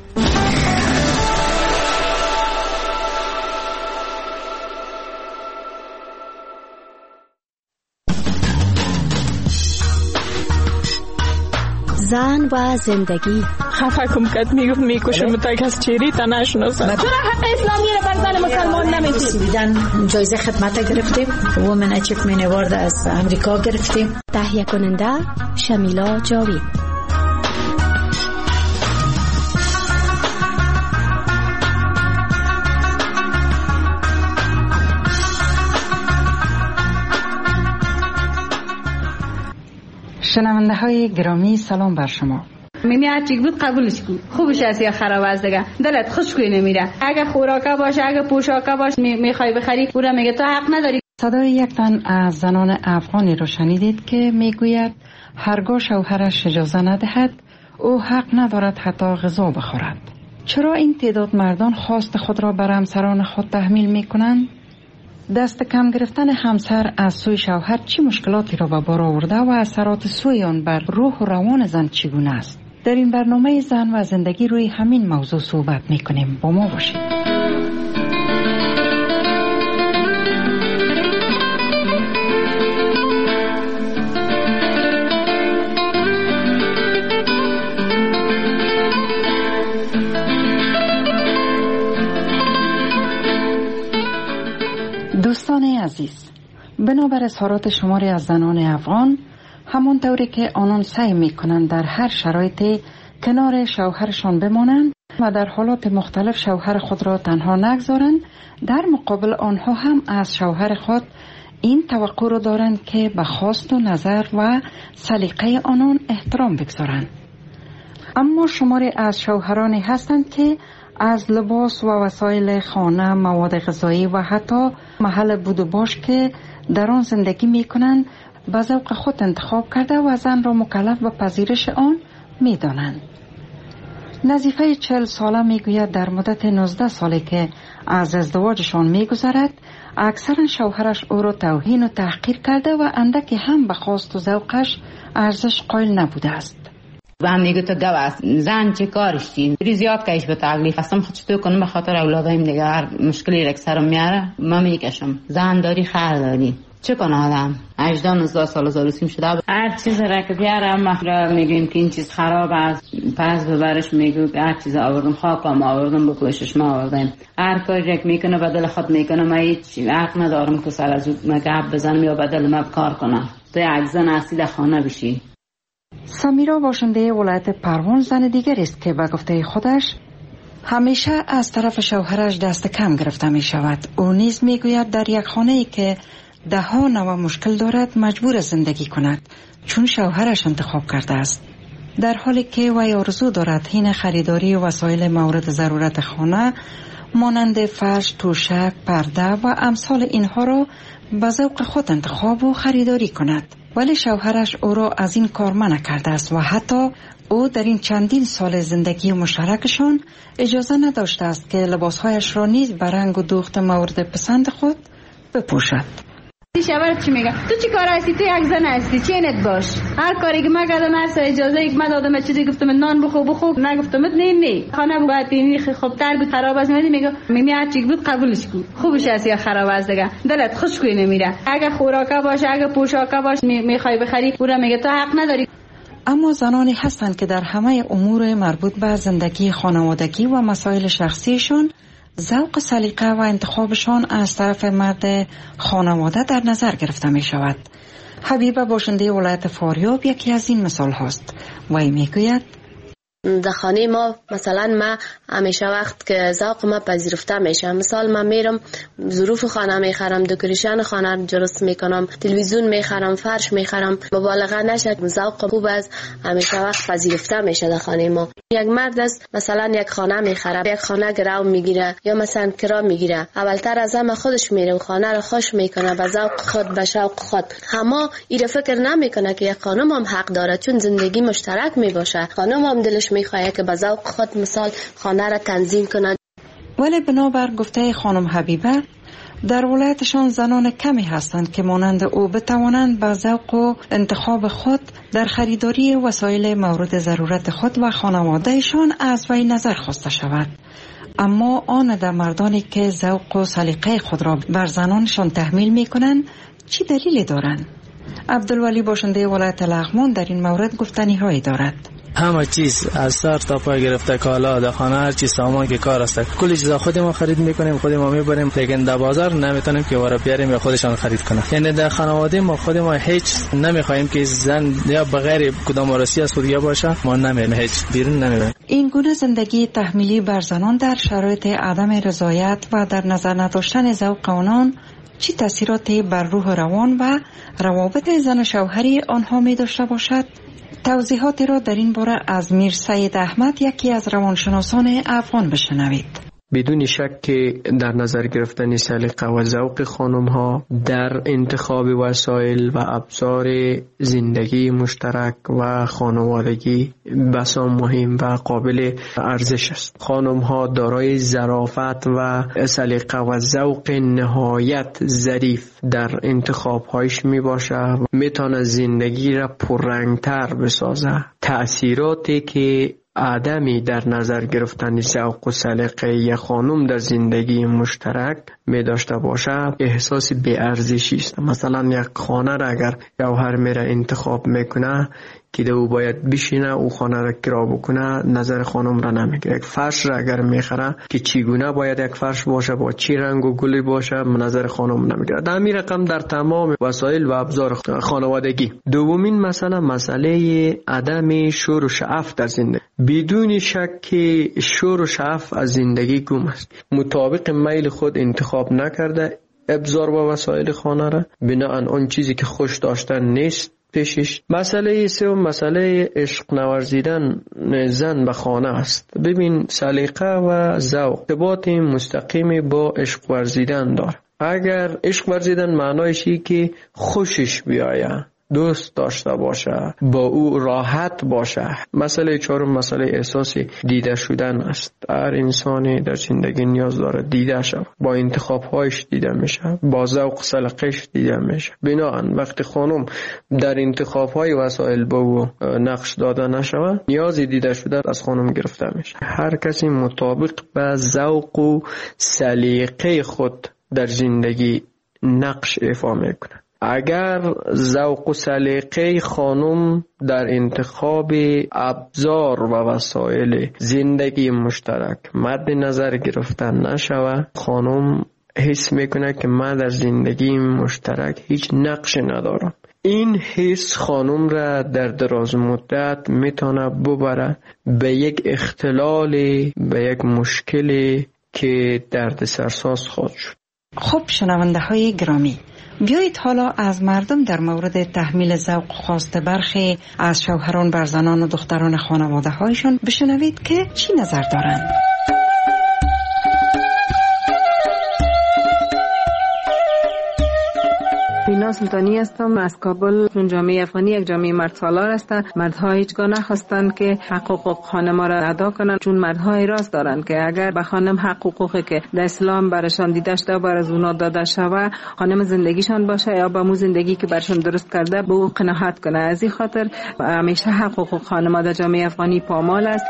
زن و زندگی. خفه کم کت میگفت میکشم تا کس چیری تا نشناسم. چرا حق اسلامی رو بر زن مسلمان نمیدی؟ دیدن جایزه خدمت گرفتیم، وومن اچیومنت اوارد از امریکا گرفتیم. تهیه کننده شمیلا جاوید. شنونده های گرامی سلام بر شما. میمی هر چی بود قبولش کن، خوبش است یا خراب است دیگه، دلت خوشگوی نمیره. اگه خوراکه باشه، اگه پوشاکه باشه میخوای بخری، او را میگه تو حق نداری. صدای یک تن از زنان افغانی رو شنیدید که میگوید هرگاه شوهرش اجازه ندهد او حق ندارد حتی غذا بخورد. چرا این تعداد مردان خواست خود را بر همسران خود تحمیل میکنند؟ دست کم گرفتن همسر از سوی شوهر چه مشکلاتی را به بار آورده و اثرات سوی آن بر روح و روان زن چگونه است؟ در این برنامه زن و زندگی روی همین موضوع صحبت می‌کنیم. با ما باشید. دوستان عزیز، بنابر اظهارات شماری از زنان افغان، همانطوری که آنان سعی می‌کنند در هر شرایطی کنار شوهرشان بمانند و در حالات مختلف شوهر خود را تنها نگذارند، در مقابل آنها هم از شوهر خود این توقع را دارند که به خواست و نظر و سلیقه آنان احترام بگذارند. اما شماری از شوهرانی هستند که از لباس و وسایل خانه، مواد غذایی و حتی محل بود و باش که در آن زندگی می کنند به ذوق خود انتخاب کرده و زن را مکلف به پذیرش آن می دانند. نظیفه چهل ساله می گوید در مدت نوزده سالی که از ازدواجشان می گذرد، اکثرا شوهرش او را توهین و تحقیر کرده و اندکی هم به خواست و ذوقش ارزش قائل نبوده است. زن میگه تو گو است، زن چه کارش چی؟ بری زیاد کهش به تکلیف هستم، خود چطور کنم به خاطر اولادایم دیگه هر مشکلی رک سرم میاره ما میکشم. زن داری خر داری چه کنه آدم؟ هجده نوزده سال زاروسیم شده، هر چیز را که بیاره ما میگیم که این چیز خراب است، پس ببرش میگو هر چیز آوردم، خاکم آوردم، بکوشش ما آوردم، هر کاری که میکنه بدل خود میکنه. ما هیچ حق ندارم که سر از او گپ بزنم یا بدل ما کار کنم. تو یک زن اصلی در خانه بشی. سمیرا باشنده ولایت پروان زن دیگر است که به گفته خودش همیشه از طرف شوهرش دست کم گرفته می شود. او نیز می گوید در یک خانه ای که ده ها نوع مشکل دارد مجبور زندگی کند چون شوهرش انتخاب کرده است، در حالی که وی آرزو دارد حین خریداری وسایل مورد ضرورت خانه مانند فرش، توشک، پرده و امثال اینها را به ذوق خود انتخاب و خریداری کند. ولی شوهرش او را از این کار منع کرده است و حتی او در این چندین سال زندگی مشترکشان اجازه نداشته است که لباسهایش را نیز به رنگ و دوخت مورد پسند خود بپوشد. شوهر چی میگه؟ تو چی کار هستی؟ تو یک زن هستی، چینت باش. هر کاری که من کردم، هر اجازه ای که من دادم، چیزی گفتم نان بخو بخو، نگفتم نه نه خانه باید بینی خوب تر بود خراب است. میگه میمی هر چی بود قبولش کو، خوبش است یا خراب است دیگه دلت خوشگوی نمیره. اگه خوراکا باشه، اگه پوشاکا باشه میخوای بخری، اون میگه تو حق نداری. اما زنانی هستند که در همه امور مربوط به زندگی خانوادگی و مسائل شخصیشون ذوق سلیقه و انتخابشان از طرف مرد خانواده در نظر گرفته می شود. حبیبه باشنده ولایت فاریاب یکی از این مثال هست. وی می گوید در خانه ما مثلا ما همیشه وقت که ذوق ما پذیرفته میشه، مثال من میرم ظروف خانه میخرم، دکوریشن خانه درست میکنم، تلویزیون میخرم، فرش میخرم، مبالغه نشه، ذوق خوب است همیشه وقت پذیرفته میشه در خانه ما. یک مرد است مثلا یک خانه میخره، یک خانه گرو میگیره یا مثلا کرا میگیره، اولتر از همه خودش میره خانه رو خوش میکنه به ذوق خود، به شوق خود. اما این فکر نمیکنه که یک خانم هم حق داره، چون زندگی مشترک میباشه، خانم هم دلش میخواه که به ذوق خود مثال خانه را تنظیم کند. ولی بنابر گفته خانم حبیبه در ولایتشان زنان کمی هستند که مانند او بتوانند به ذوق و انتخاب خود در خریداری وسایل مورد ضرورت خود و خانوادهشان از وی نظر خواسته شود. اما آن در مردانی که ذوق و سلیقه خود را بر زنانشان تحمیل می کنند چی دلیلی دارند؟ عبدالولی باشنده ولایت لغمان در این مورد گفتنی هایی دارد. همه چیز از سر تا پا گرفته، کالا در خانه، هر چیز سامان که کار است، کلی چیزا خود ما خرید میکنیم، خود ما میبریم، لیکن در بازار نمیتونیم که ورا بیاریم یا خودشان خرید کنه. یعنی در خانواده ما خود ما هیچ نمیخوایم که زن یا بغیر کدام وارسی از خودیا باشه، ما نمیریم هیچ بیرون نمیریم. این گونه زندگی تحمیلی بر زنان در شرایط عدم رضایت و در نظر نداشتن ذوق آنان چه تاثیراتی بر روح روان و روابط زن و شوهری آنها می داشته باشد؟ توضیحاتی را در این باره از میر سید احمد یکی از روانشناسان افغان بشنوید. بدون شک که در نظر گرفتن سلیقه و ذوق خانم ها در انتخاب وسایل و ابزار زندگی مشترک و خانوادگی بسا مهم و قابل ارزش است. خانم ها دارای ظرافت و سلیقه و ذوق نهایت ظریف در انتخاب هایش می باشه، میتونه زندگی را پررنگتر بسازه. تأثیراتی که عدمی در نظر گرفتن ذوق و سلیقه یک خانم در زندگی مشترک می داشته باشه احساس بی ارزشی است. مثلا یک خانه را اگر جوهر میره انتخاب میکنه که او باید بشینه او خانه را کرا بکنه، نظر خانم را نمیگیره. یک فرش را اگر میخره که چگونه باید یک فرش باشه، با چی رنگ و گلی باشه، نظر خانم نمیگیره. در همین رقم در تمام وسایل و ابزار خانوادگی. دومین مسئله مسئله عدم شور و شعف در زندگی. بدون شک که شور و شعف از زندگی گم است. مطابق میل خود انتخاب نکرده ابزار و وسایل خانه را، بناهن اون چیزی که خوش داشتن نیست پیشش. مسئله سوم مسئله عشق نورزیدن زن به خانه است. ببین سلیقه و ذوق ارتباط مستقیم با عشق ورزیدن داره. اگر عشق ورزیدن معنایش اینه که خوشش بیاید، دوست داشته باشه، با او راحت باشه. مسئله چهارم مسئله احساسی دیده شدن است. هر انسانی در زندگی نیاز داره دیده شود، با انتخاب‌هایش دیده میشه، با ذوق سلیقه‌اش دیده میشه. بنابراین وقتی خانم در انتخاب‌های وسایل با او نقش داده نشود، نیاز دیده شدن از خانم گرفته میشه. هر کسی مطابق به ذوق و سلیقه خود در زندگی نقش ایفا میکنه. اگر ذوق و سلیقه خانم در انتخاب ابزار و وسایل زندگی مشترک مد نظر گرفتن نشود، خانم حس میکنه که من در زندگی مشترک هیچ نقش ندارم. این حس خانم را در دراز مدت میتونه ببره به یک اختلال، به یک مشکلی که درد سرساز خواهد شد. خب شنونده های گرامی، بیایید حالا از مردم در مورد تحمیل ذوق خواست برخی از شوهران بر زنان و دختران خانواده هایشان بشنوید که چی نظر دارند. بینا سلطانی هستم از کابل. چون جامعه افغانی یک جامعه مرد سالار است، مردها هیچگاه نخواستند که حق حقوق خانم را ادا کنند، چون مردها اعتراض دارند که اگر به خانم حق حقوقی که در اسلام برشان دیده شده بر از اونا داده شود، خانم زندگیشان باشه یا با مو زندگی که برشان درست کرده به او قناعت کنه. از این خاطر همیشه حق حقوق خانم در جامعه افغانی پامال است.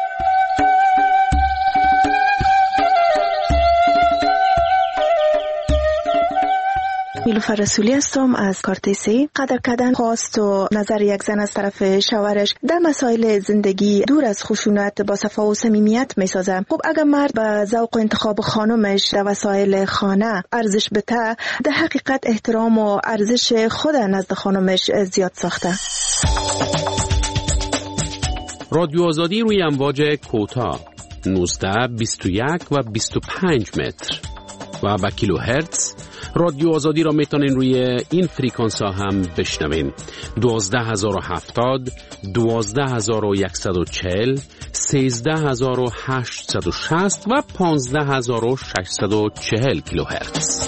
نیلوفر رسولی هستم از کارتیسی. قدر کردن خواست و نظر یک زن از طرف شوهرش در مسائل زندگی دور از خشونت با صفا و صمیمیت میسازه. خب اگر مرد به ذوق و انتخاب خانمش در وسایل خانه ارزش بده، در حقیقت احترام و ارزش خود نزد خانمش زیاد ساخته. رادیو آزادی روی امواج کوتاه نوزده، بیست و یک و بیست و پنج متر و با کیلو هرتز. رادیو آزادی را میتونین روی این فریکانس ها هم بشنوین: دوازده هزار و هفتاد، دوازده هزار و یکصد و چهل، سیزده هزار و هشتصد و شصت و پانزده هزار و ششصد و چهل کیلو هرتز.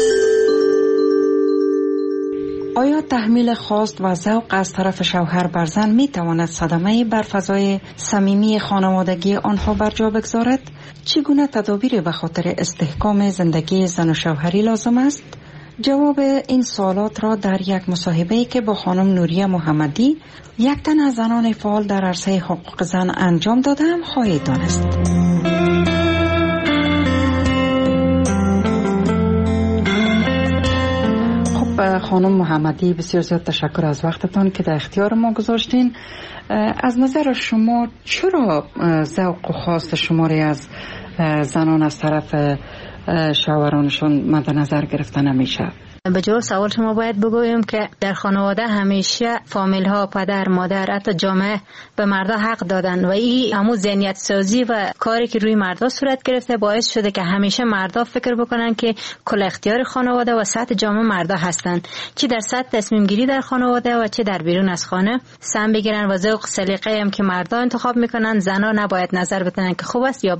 آیا تحمیل خواست و ذوق از طرف شوهر بر زن می تواند صدمه بر فضای صمیمی خانوادگی آنها بر جا بگذارد؟ چگونه تدابیر به خاطر استحکام زندگی زن و شوهری لازم است؟ جواب این سوالات را در یک مصاحبه‌ای که با خانم نوریه محمدی، یک تن از زنان فعال در عرصه حقوق زن انجام دادم خواهید دانست. خانم محمدی، بسیار زیاد تشکر از وقتتان که در اختیار ما گذاشتین. از نظر شما چرا ذوق و خواست شماری از زنان از طرف شوهرانشون مد نظر گرفته نمیشه؟ به جواب سوال شما باید بگویم که در خانواده همیشه فامیل ها، پدر، مادر، حتی جامعه به مردا حق دادن و این همون ذهنیت سازی و کاری که روی مردا صورت گرفته باعث شده که همیشه مردا فکر بکنن که کل اختیار خانواده و سطح جامعه مردا هستن، چه در سطح تصمیم گیری در خانواده و چه در بیرون از خانه سم بگیرن و ذوق سلیقه هم که مردا انتخاب میکنن زنا نباید نظر بدن که خوب است یا بد.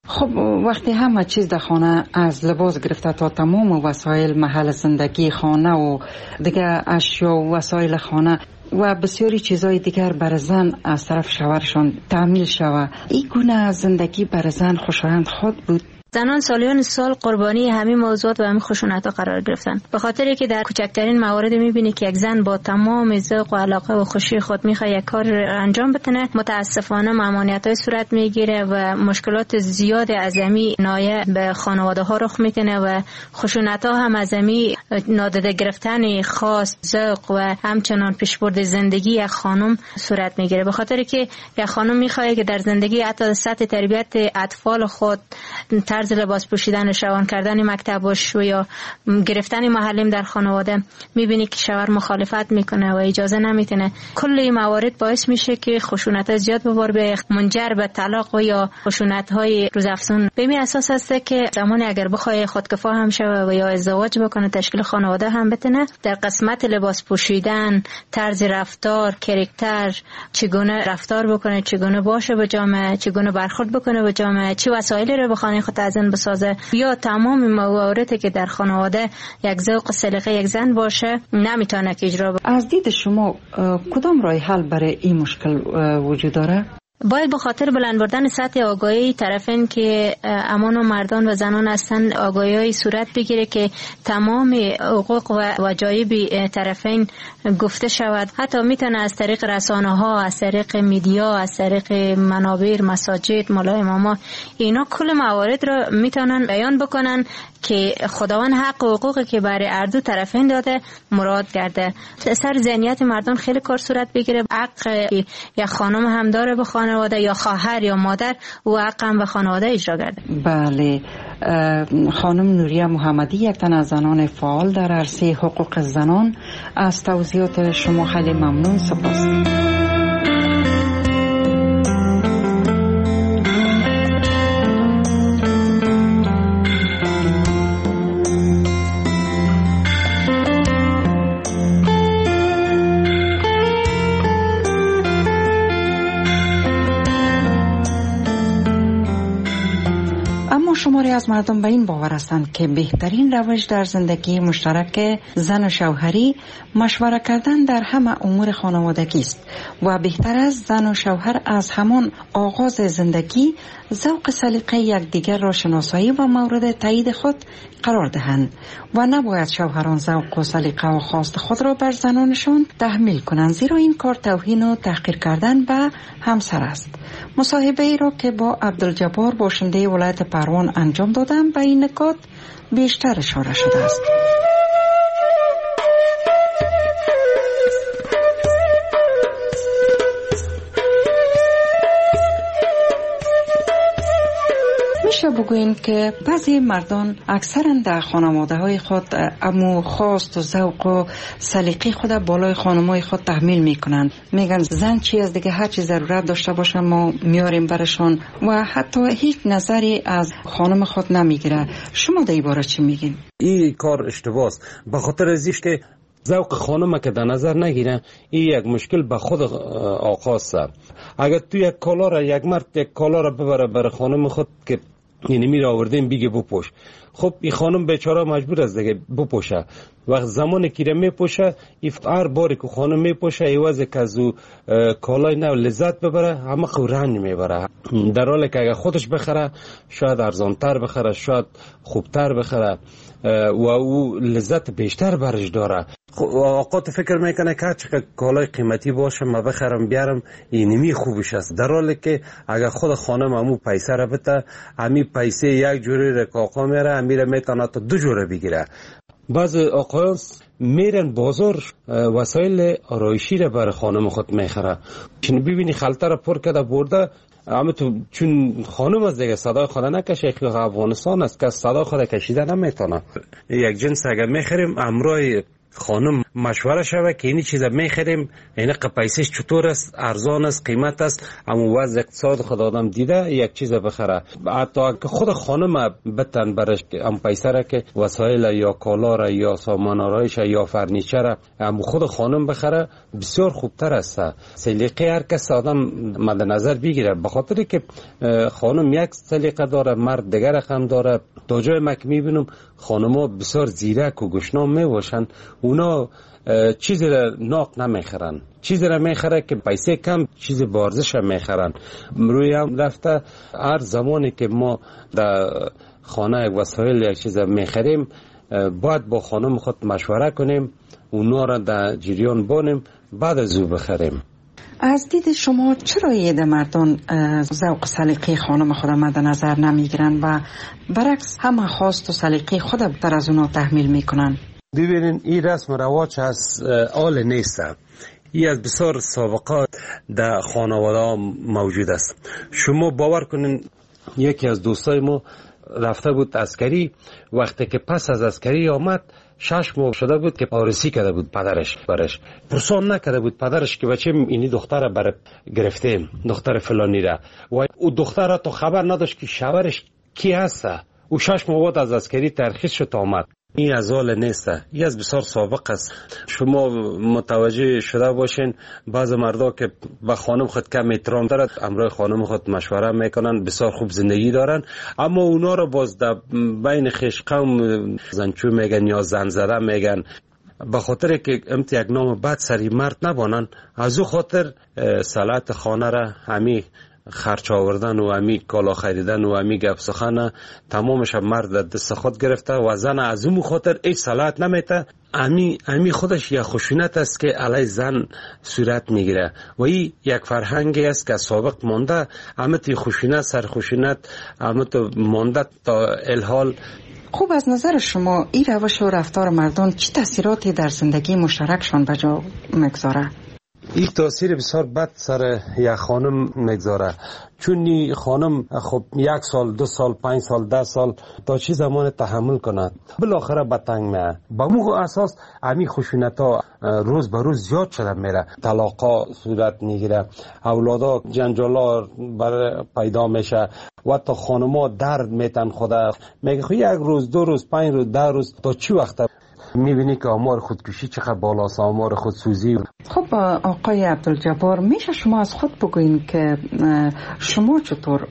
خب وقتی همه چیز در خانه از لباس گرفته تا تمام وسایل محل زندگی خانه و دیگه اشیا و وسایل خانه و بسیاری چیزهای دیگر بر زن از طرف شوهرشان تعمیل شود، این گونه زندگی بر زن خوشایند خود بود؟ زنان سالیان سال قربانی همین موضوعات و همین خشونت‌ها قرار گرفتن، به خاطری که در کوچکترین موارد می‌بینی که یک زن با تمام ذوق و علاقه و خوشی خود می‌خواد یک کار انجام بتونه، متاسفانه ممانعت‌های صورت می‌گیره و مشکلات زیاد عظیمی نایه به خانواده‌ها رخ می‌کنه و خشونت‌ها هم عظیمی نادیده گرفتن خاص ذوق و همچنان پیشبرد زندگی یک خانم صورت می‌گیره، به خاطری که یک خانم می‌خواد که در زندگی حتی سطح تربیت اطفال خود، طرز لباس پوشیدن، روان کردن مکتبش و یا گرفتن محلم در خانواده، میبینی که شوهر مخالفت میکنه و اجازه نمیتونه. کل این موارد باعث میشه که خشونت زیاد به بار بیاد، منجر به طلاق و یا خشونت های روزافزون. به این اساس هست که زمانی اگر بخواد خودکفا هم شوه و یا ازدواج بکنه، تشکیل خانواده هم بتونه، در قسمت لباس پوشیدن، طرز رفتار، کاراکتر، چگونه رفتار بکنه، چگونه باشه با جامعه، چگونه برخورد بکنه با جامعه، چه وسایلی رو به خانه خود تزیین بسازه، یا تمام مواردی که در خانواده یک ذوق سلیقه یک زن باشه نمیتونه که اجرا بکنه. از دید شما کدام راه حل برای این مشکل وجود داره؟ باید به خاطر بلند بردن سطح آگاهی طرفین که امان و مردان و زنان هستند، آگاهی صورت بگیره که تمام حقوق و واجب طرفین گفته شود. حتی میتونه از طریق رسانه ها، از طریق میدیا، از طریق منابر، مساجد، مولای اماما، اینا کل موارد رو میتونن بیان بکنن که خداوند حق و حقوقی که برای هر دو طرفین داده مراد کرده. سر ذهنیت مردان خیلی کار صورت بگیره. حق یا خانم هم داره به خانواده، یا خواهر یا مادر و حق هم به خانواده اجرا کرده. بله، خانم نوریه محمدی، یک تن از زنان فعال در عرصه حقوق زنان، از توضیحات شما خیلی ممنون. سپاس. شماری از مردم به این باور هستند که بهترین روش در زندگی مشترک زن و شوهری مشوره کردن در همه امور خانوادگی است و بهتر است زن و شوهر از همان آغاز زندگی ذوق سلیقه یکدیگر را شناسایی و مورد تایید خود قرار دهند و نباید شوهران ذوق و سلیقه و خواست خود را بر زنانشان تحمیل کنند، زیرا این کار توهین و تحقیر کردن به همسر است. مصاحبه ای را که با عبدالجبار باشنده ولایت پروان انجام دادم به این نکات بیشتر اشاره شده است. میشه بگوییم که بعضی مردان اکثرا در خانواده های خود امو خواست و ذوق و سلیقه خود بالای خانمای خود تحمیل میکنند. میگن زن چی از دیگه هر چی ضرورت داشته باشه ما میاریم برشون و حتی هیچ نظری از خانم خود نمیگیره. شما در این باره چی میگین؟ این کار اشتباه است، به خاطر ازیش که ذوق خانم که در نظر نگیره، این یک مشکل به خود آقاست. اگر تو یک کالا را یک مرد یک کالا را ببره بر خانم خود که یعنی میره آوردیم بگه بپوش، خب این خانم بیچاره مجبور است دیگه بپوشه. وقت زمانی که میپوشه، هر باری که خانم میپوشه ایوازه که از او کالای نو لذت ببره، همه خو رنج میبره، در حالی که اگر خودش بخره شاید ارزانتر بخره، شاید خوبتر بخره و او لذت بیشتر برش داره. اوقات فکر میکنه که چقدر کالای قیمتی باشه ما بخرم بیارم اینمی خوبش است، در حالی که اگر خود خانم همو پیسه را بده، همی پیسه یک جوری را که آقا میره همیره میتونه تا دو جوره بگیره. بعض آقایان میرن بازار وسایل آرایشی را برای خانم خود میخره، چون ببینی خلطه را پر کرده برده، اما تو چون خانم از دیگه صدای خود نکشه، افغانستان است که صدای خود کشیده نمیتونه. یک جنس اگر میخریم امرای خانم مشوره شوه که این چیزا میخریم این پیسش چطور است، ارزان است، قیمت است، اما وضع اقتصاد خود آدم دیده یک چیز بخره. حتی که خود خانم بتن برش ام پیسه را که وسایل یا کالا را یا سامان آرایش یا فرنیچر را ام خود خانم بخره بسیار خوبتر است. سلیقه هر کس آدم مد نظر بگیره، به خاطر که خانم یک سلیقه داره، مرد دیگر رقم داره. تا جای ما که میبینم خانم‌ها بسیار زیرک و گشنام میباشن، اونا چیزی را ناق نمیخرن، چیزی را میخره که پیسه کم چیز بارزش را میخرن. روی هم رفته هر زمانی که ما در خانه وسایل یک چیز میخریم باید با خانم خود مشوره کنیم، اونا را در جریان بانیم، بعد از او بخریم. از دید شما چرا ایده مردان ذوق سلیقه خانم خود مد نظر نمیگیرن و برعکس همه خواست و سلیقه خود در از اونا تحمیل میکنن؟ ببینین این رسم رواج از آل نیست، این از بسیار سابقات در خانواده موجود است. شما باور کنین یکی از دوستای ما رفته بود عسکری، وقتی که پس از عسکری آمد شش ماه شده بود که آرسی کرده بود پدرش برش، پرسان نکرده بود پدرش که بچه اینی دختر بر گرفتیم، دختر فلانی را، و او دختر را تو خبر نداشت که شوهرش کی هست. او شش ماه بعد از عسکری ترخیص شد آمد. این از حال نیست، این از بسیار سابق است. شما متوجه شده باشین بعض مردا که به خانم خود کم احترام دارد، امرای خانم خود مشوره میکنن، بسیار خوب زندگی دارن، اما اونا رو باز در بین خویش قوم زنچو میگن یا زن زده میگن، به خاطر که امت یک نام بد سری مرد نبانن. از او خاطر صلاحیت خانه را همی خرچ آوردن و همی کالا خریدن و همی گپ سخن تمامش مرد دست خود گرفته و زن از اون خاطر هیچ صلاحیت نمیته. همی همی خودش یک خشونت است که علی زن صورت میگیره و این یک فرهنگی است که سابق مانده. همت خشونت سر خشونت همت مانده تا الحال. خوب، از نظر شما این روش و رفتار مردان چه تاثیراتی در زندگی مشترکشان به جا میگذاره؟ این تاثیر بسیار بد سر یک خانم میگذاره، چون خانم خب یک سال، دو سال، پنج سال، ده سال تا چی زمان تحمل کند، بالاخره به تنگ میه. با مو اساس امی خشونت ها روز به روز زیاد شده میره، طلاقا صورت میگیره، اولادا جنجالا بر پیدا میشه و تا خانما درد میتن خدا. میگه خب یک روز، دو روز، پنج روز، ده روز تا چی وقت میبینی که آمار خودکشی چقدر بالاست، آمار خودسوزی. خب آقای عبدالجبار، میشه شما از خود بگوین که شما چطور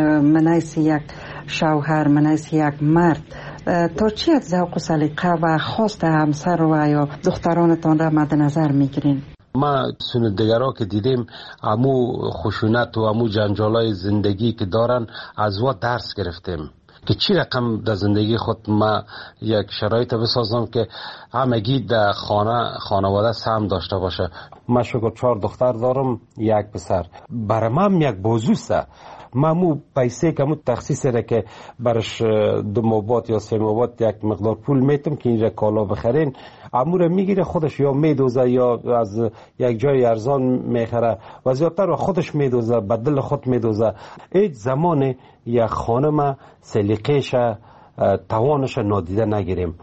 منیس یک شوهر، منیس یک مرد تا چی از ذوق و سلیقه و خواست همسر و یا دخترانتان را مد نظر میگیرین؟ ما سندگرها که دیدیم امو خشونت و امو جنجالای زندگی که دارن از و درس گرفتیم که چی رقم در زندگی خود ما یک شرایط بسازم که همگی در خانه خانواده سهم داشته باشه. من شکر چهار دختر دارم، یک پسر. برای من یک بازوسته. من مو پیسه که مو تخصیص را که برش دو مابات یا سه مابات یک مقدار پول میتم که اینجا کالا بخرین، امور میگیره خودش یا میدوزه یا از یک جای ارزان میخره و زیادتر خودش میدوزه، بدل خود میدوزه. هیچ زمان یک خانم سلیقه‌ش توانش نادیده نگیریم.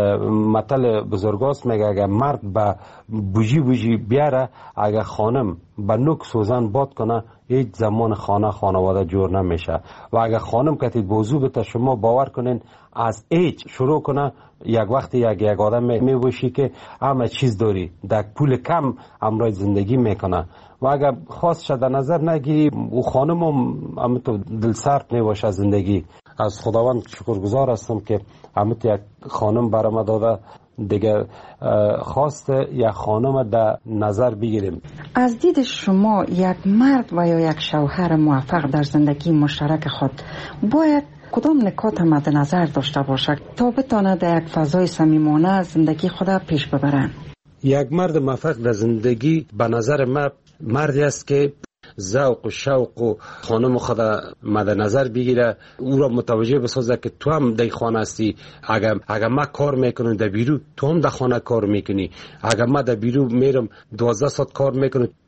مثل بزرگاست میگه اگر مرد به بوجی بوجی بیاره، اگر خانم به نوک سوزن باد کنه، هیچ زمان خانه خانواده جور نمیشه. و اگر خانم کتی بوزو بته، شما باور کنین از هیچ شروع کنه، یک وقتی یک یک آدم میبوشی که همه چیز داری، در پول کم امرای زندگی میکنه. و اگر خواست شده نظر نگیری، او خانم هم تو دل سرد میباشه زندگی. از خداوند شکرگزار هستم که همت یک خانم برام داده، دیگه خواست یک خانم در نظر بگیریم. از دید شما یک مرد و یا یک شوهر موفق در زندگی مشترک خود باید کدام نکات مد نظر داشته باشد تا بتواند در یک فضای صمیمانه زندگی خود پیش ببرند؟ یک مرد موفق در زندگی به نظر من مردی است که ذوق و شوق و خانم خود مد نظر بگیره، او را متوجه بسازه که تو هم در خانه هستی. اگر اگر ما کار میکنم در بیرو، تو هم در خانه کار میکنی. اگر ما در بیرو میرم دوازده ساعت کار میکنم،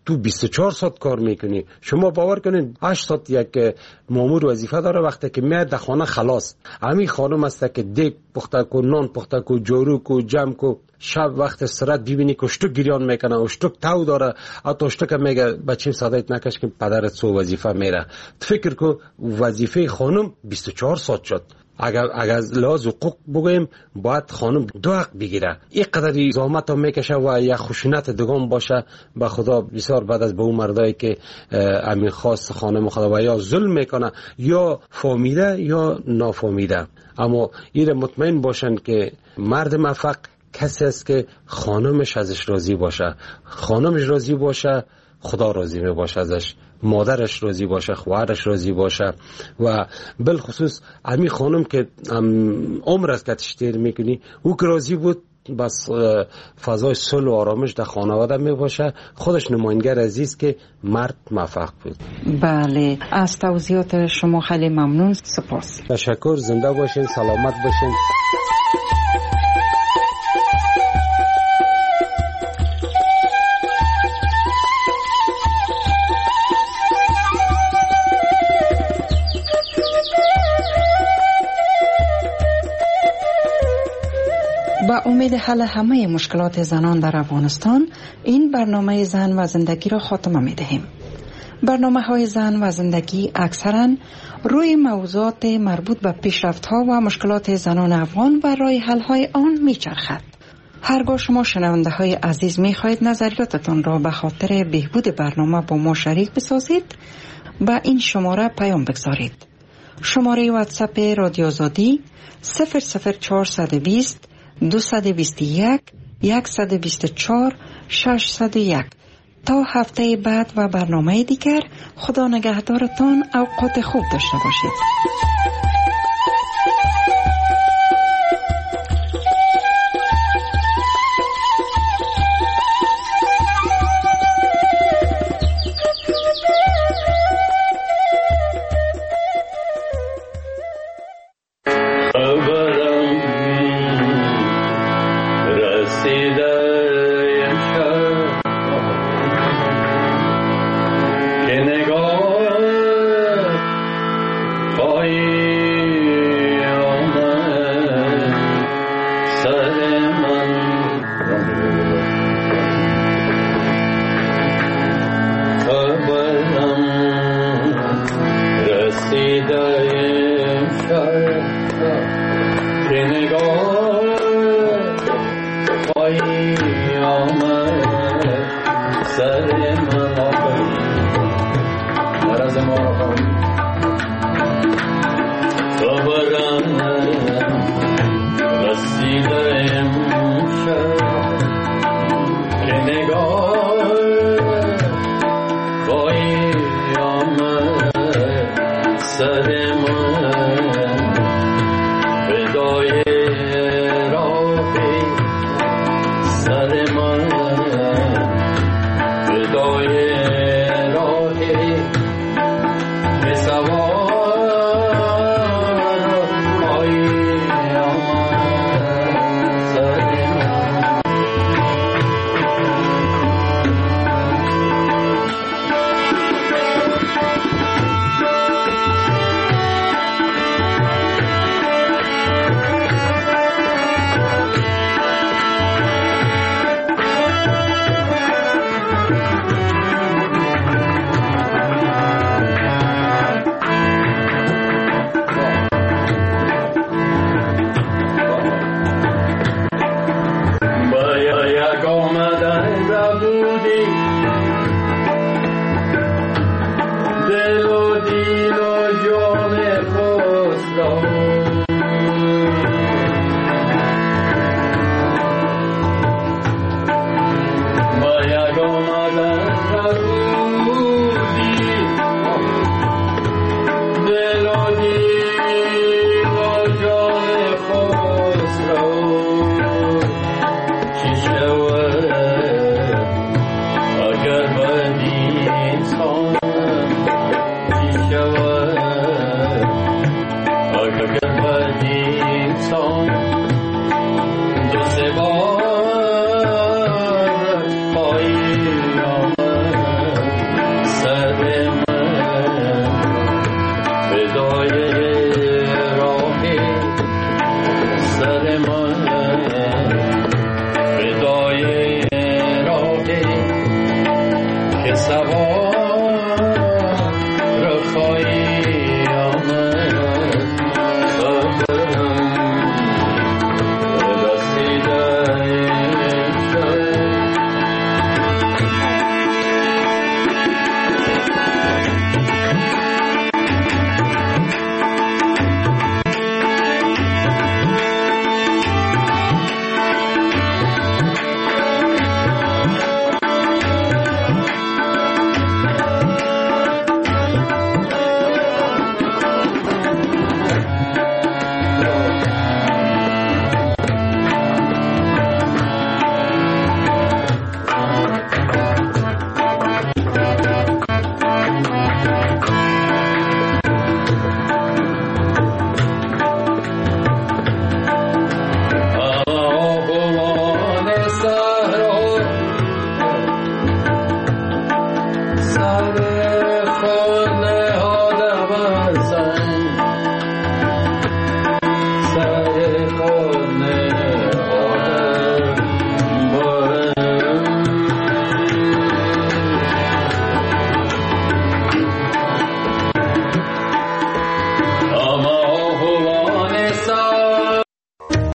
تو بیست و چهار ساعت کار میکنی. شما باور کنید هشت ساعت یک مامور وظیفه داره، وقتی که میاد در خانه خلاص. همین خانم است که دیگ پخته کو، نان پخته کو، جارو کو، جمع کو. شب وقت استراحت ببینی که اشتک گریان میکنه، اشتک تاو داره، حتی اشتک میگه بچه‌م صدایت نکش که پدرت سو وظیفه میره. فکر کو وظیفه خانم بیست و چهار ساعت شد. اگر اگر از لحاظ حقوق بگویم باید خانم دو حق بگیره. این قدری زحمت هم میکشه و یا خشونت دگان باشه. به خدا بسیار بعد از به اون مردایی که امین خاص خانم خدا و یا ظلم میکنه یا فامیده یا نافامیده. اما این مطمئن باشن که مرد موفق کسی است که خانمش ازش راضی باشه. خانمش راضی باشه خدا راضی می باشه ازش، مادرش راضی باشه، خواهرش راضی باشه. و بالخصوص امی خانم که عمر است که تشتیر میکنی او که راضی بود، بس فضای صلح و آرامش در خانواده می باشه. خودش نماینگر عزیز که مرد موفق بود. بله، از توضیحات شما خیلی ممنون، سپاس. تشکر، زنده باشین، سلامت باشین. با امید حل همه مشکلات زنان در افغانستان، این برنامه زن و زندگی را خاتمه می دهیم. برنامه های زن و زندگی اکثرا روی موضوعات مربوط به پیشرفت ها و مشکلات زنان افغان و راه حل های آن می چرخد. هرگاه شما شنونده های عزیز می خواهید نظریاتتان را به خاطر بهبود برنامه با ما شریک بسازید، با این شماره پیام بگذارید. شماره واتساپ رادیو آزادی صفر صفر چهارصد و بیست دویست و بیست و یک صد و بیست و چهار ششصد و یک. تا هفته بعد و برنامه دیگر، خدا نگهدارتان، اوقات خوب داشته باشید. ما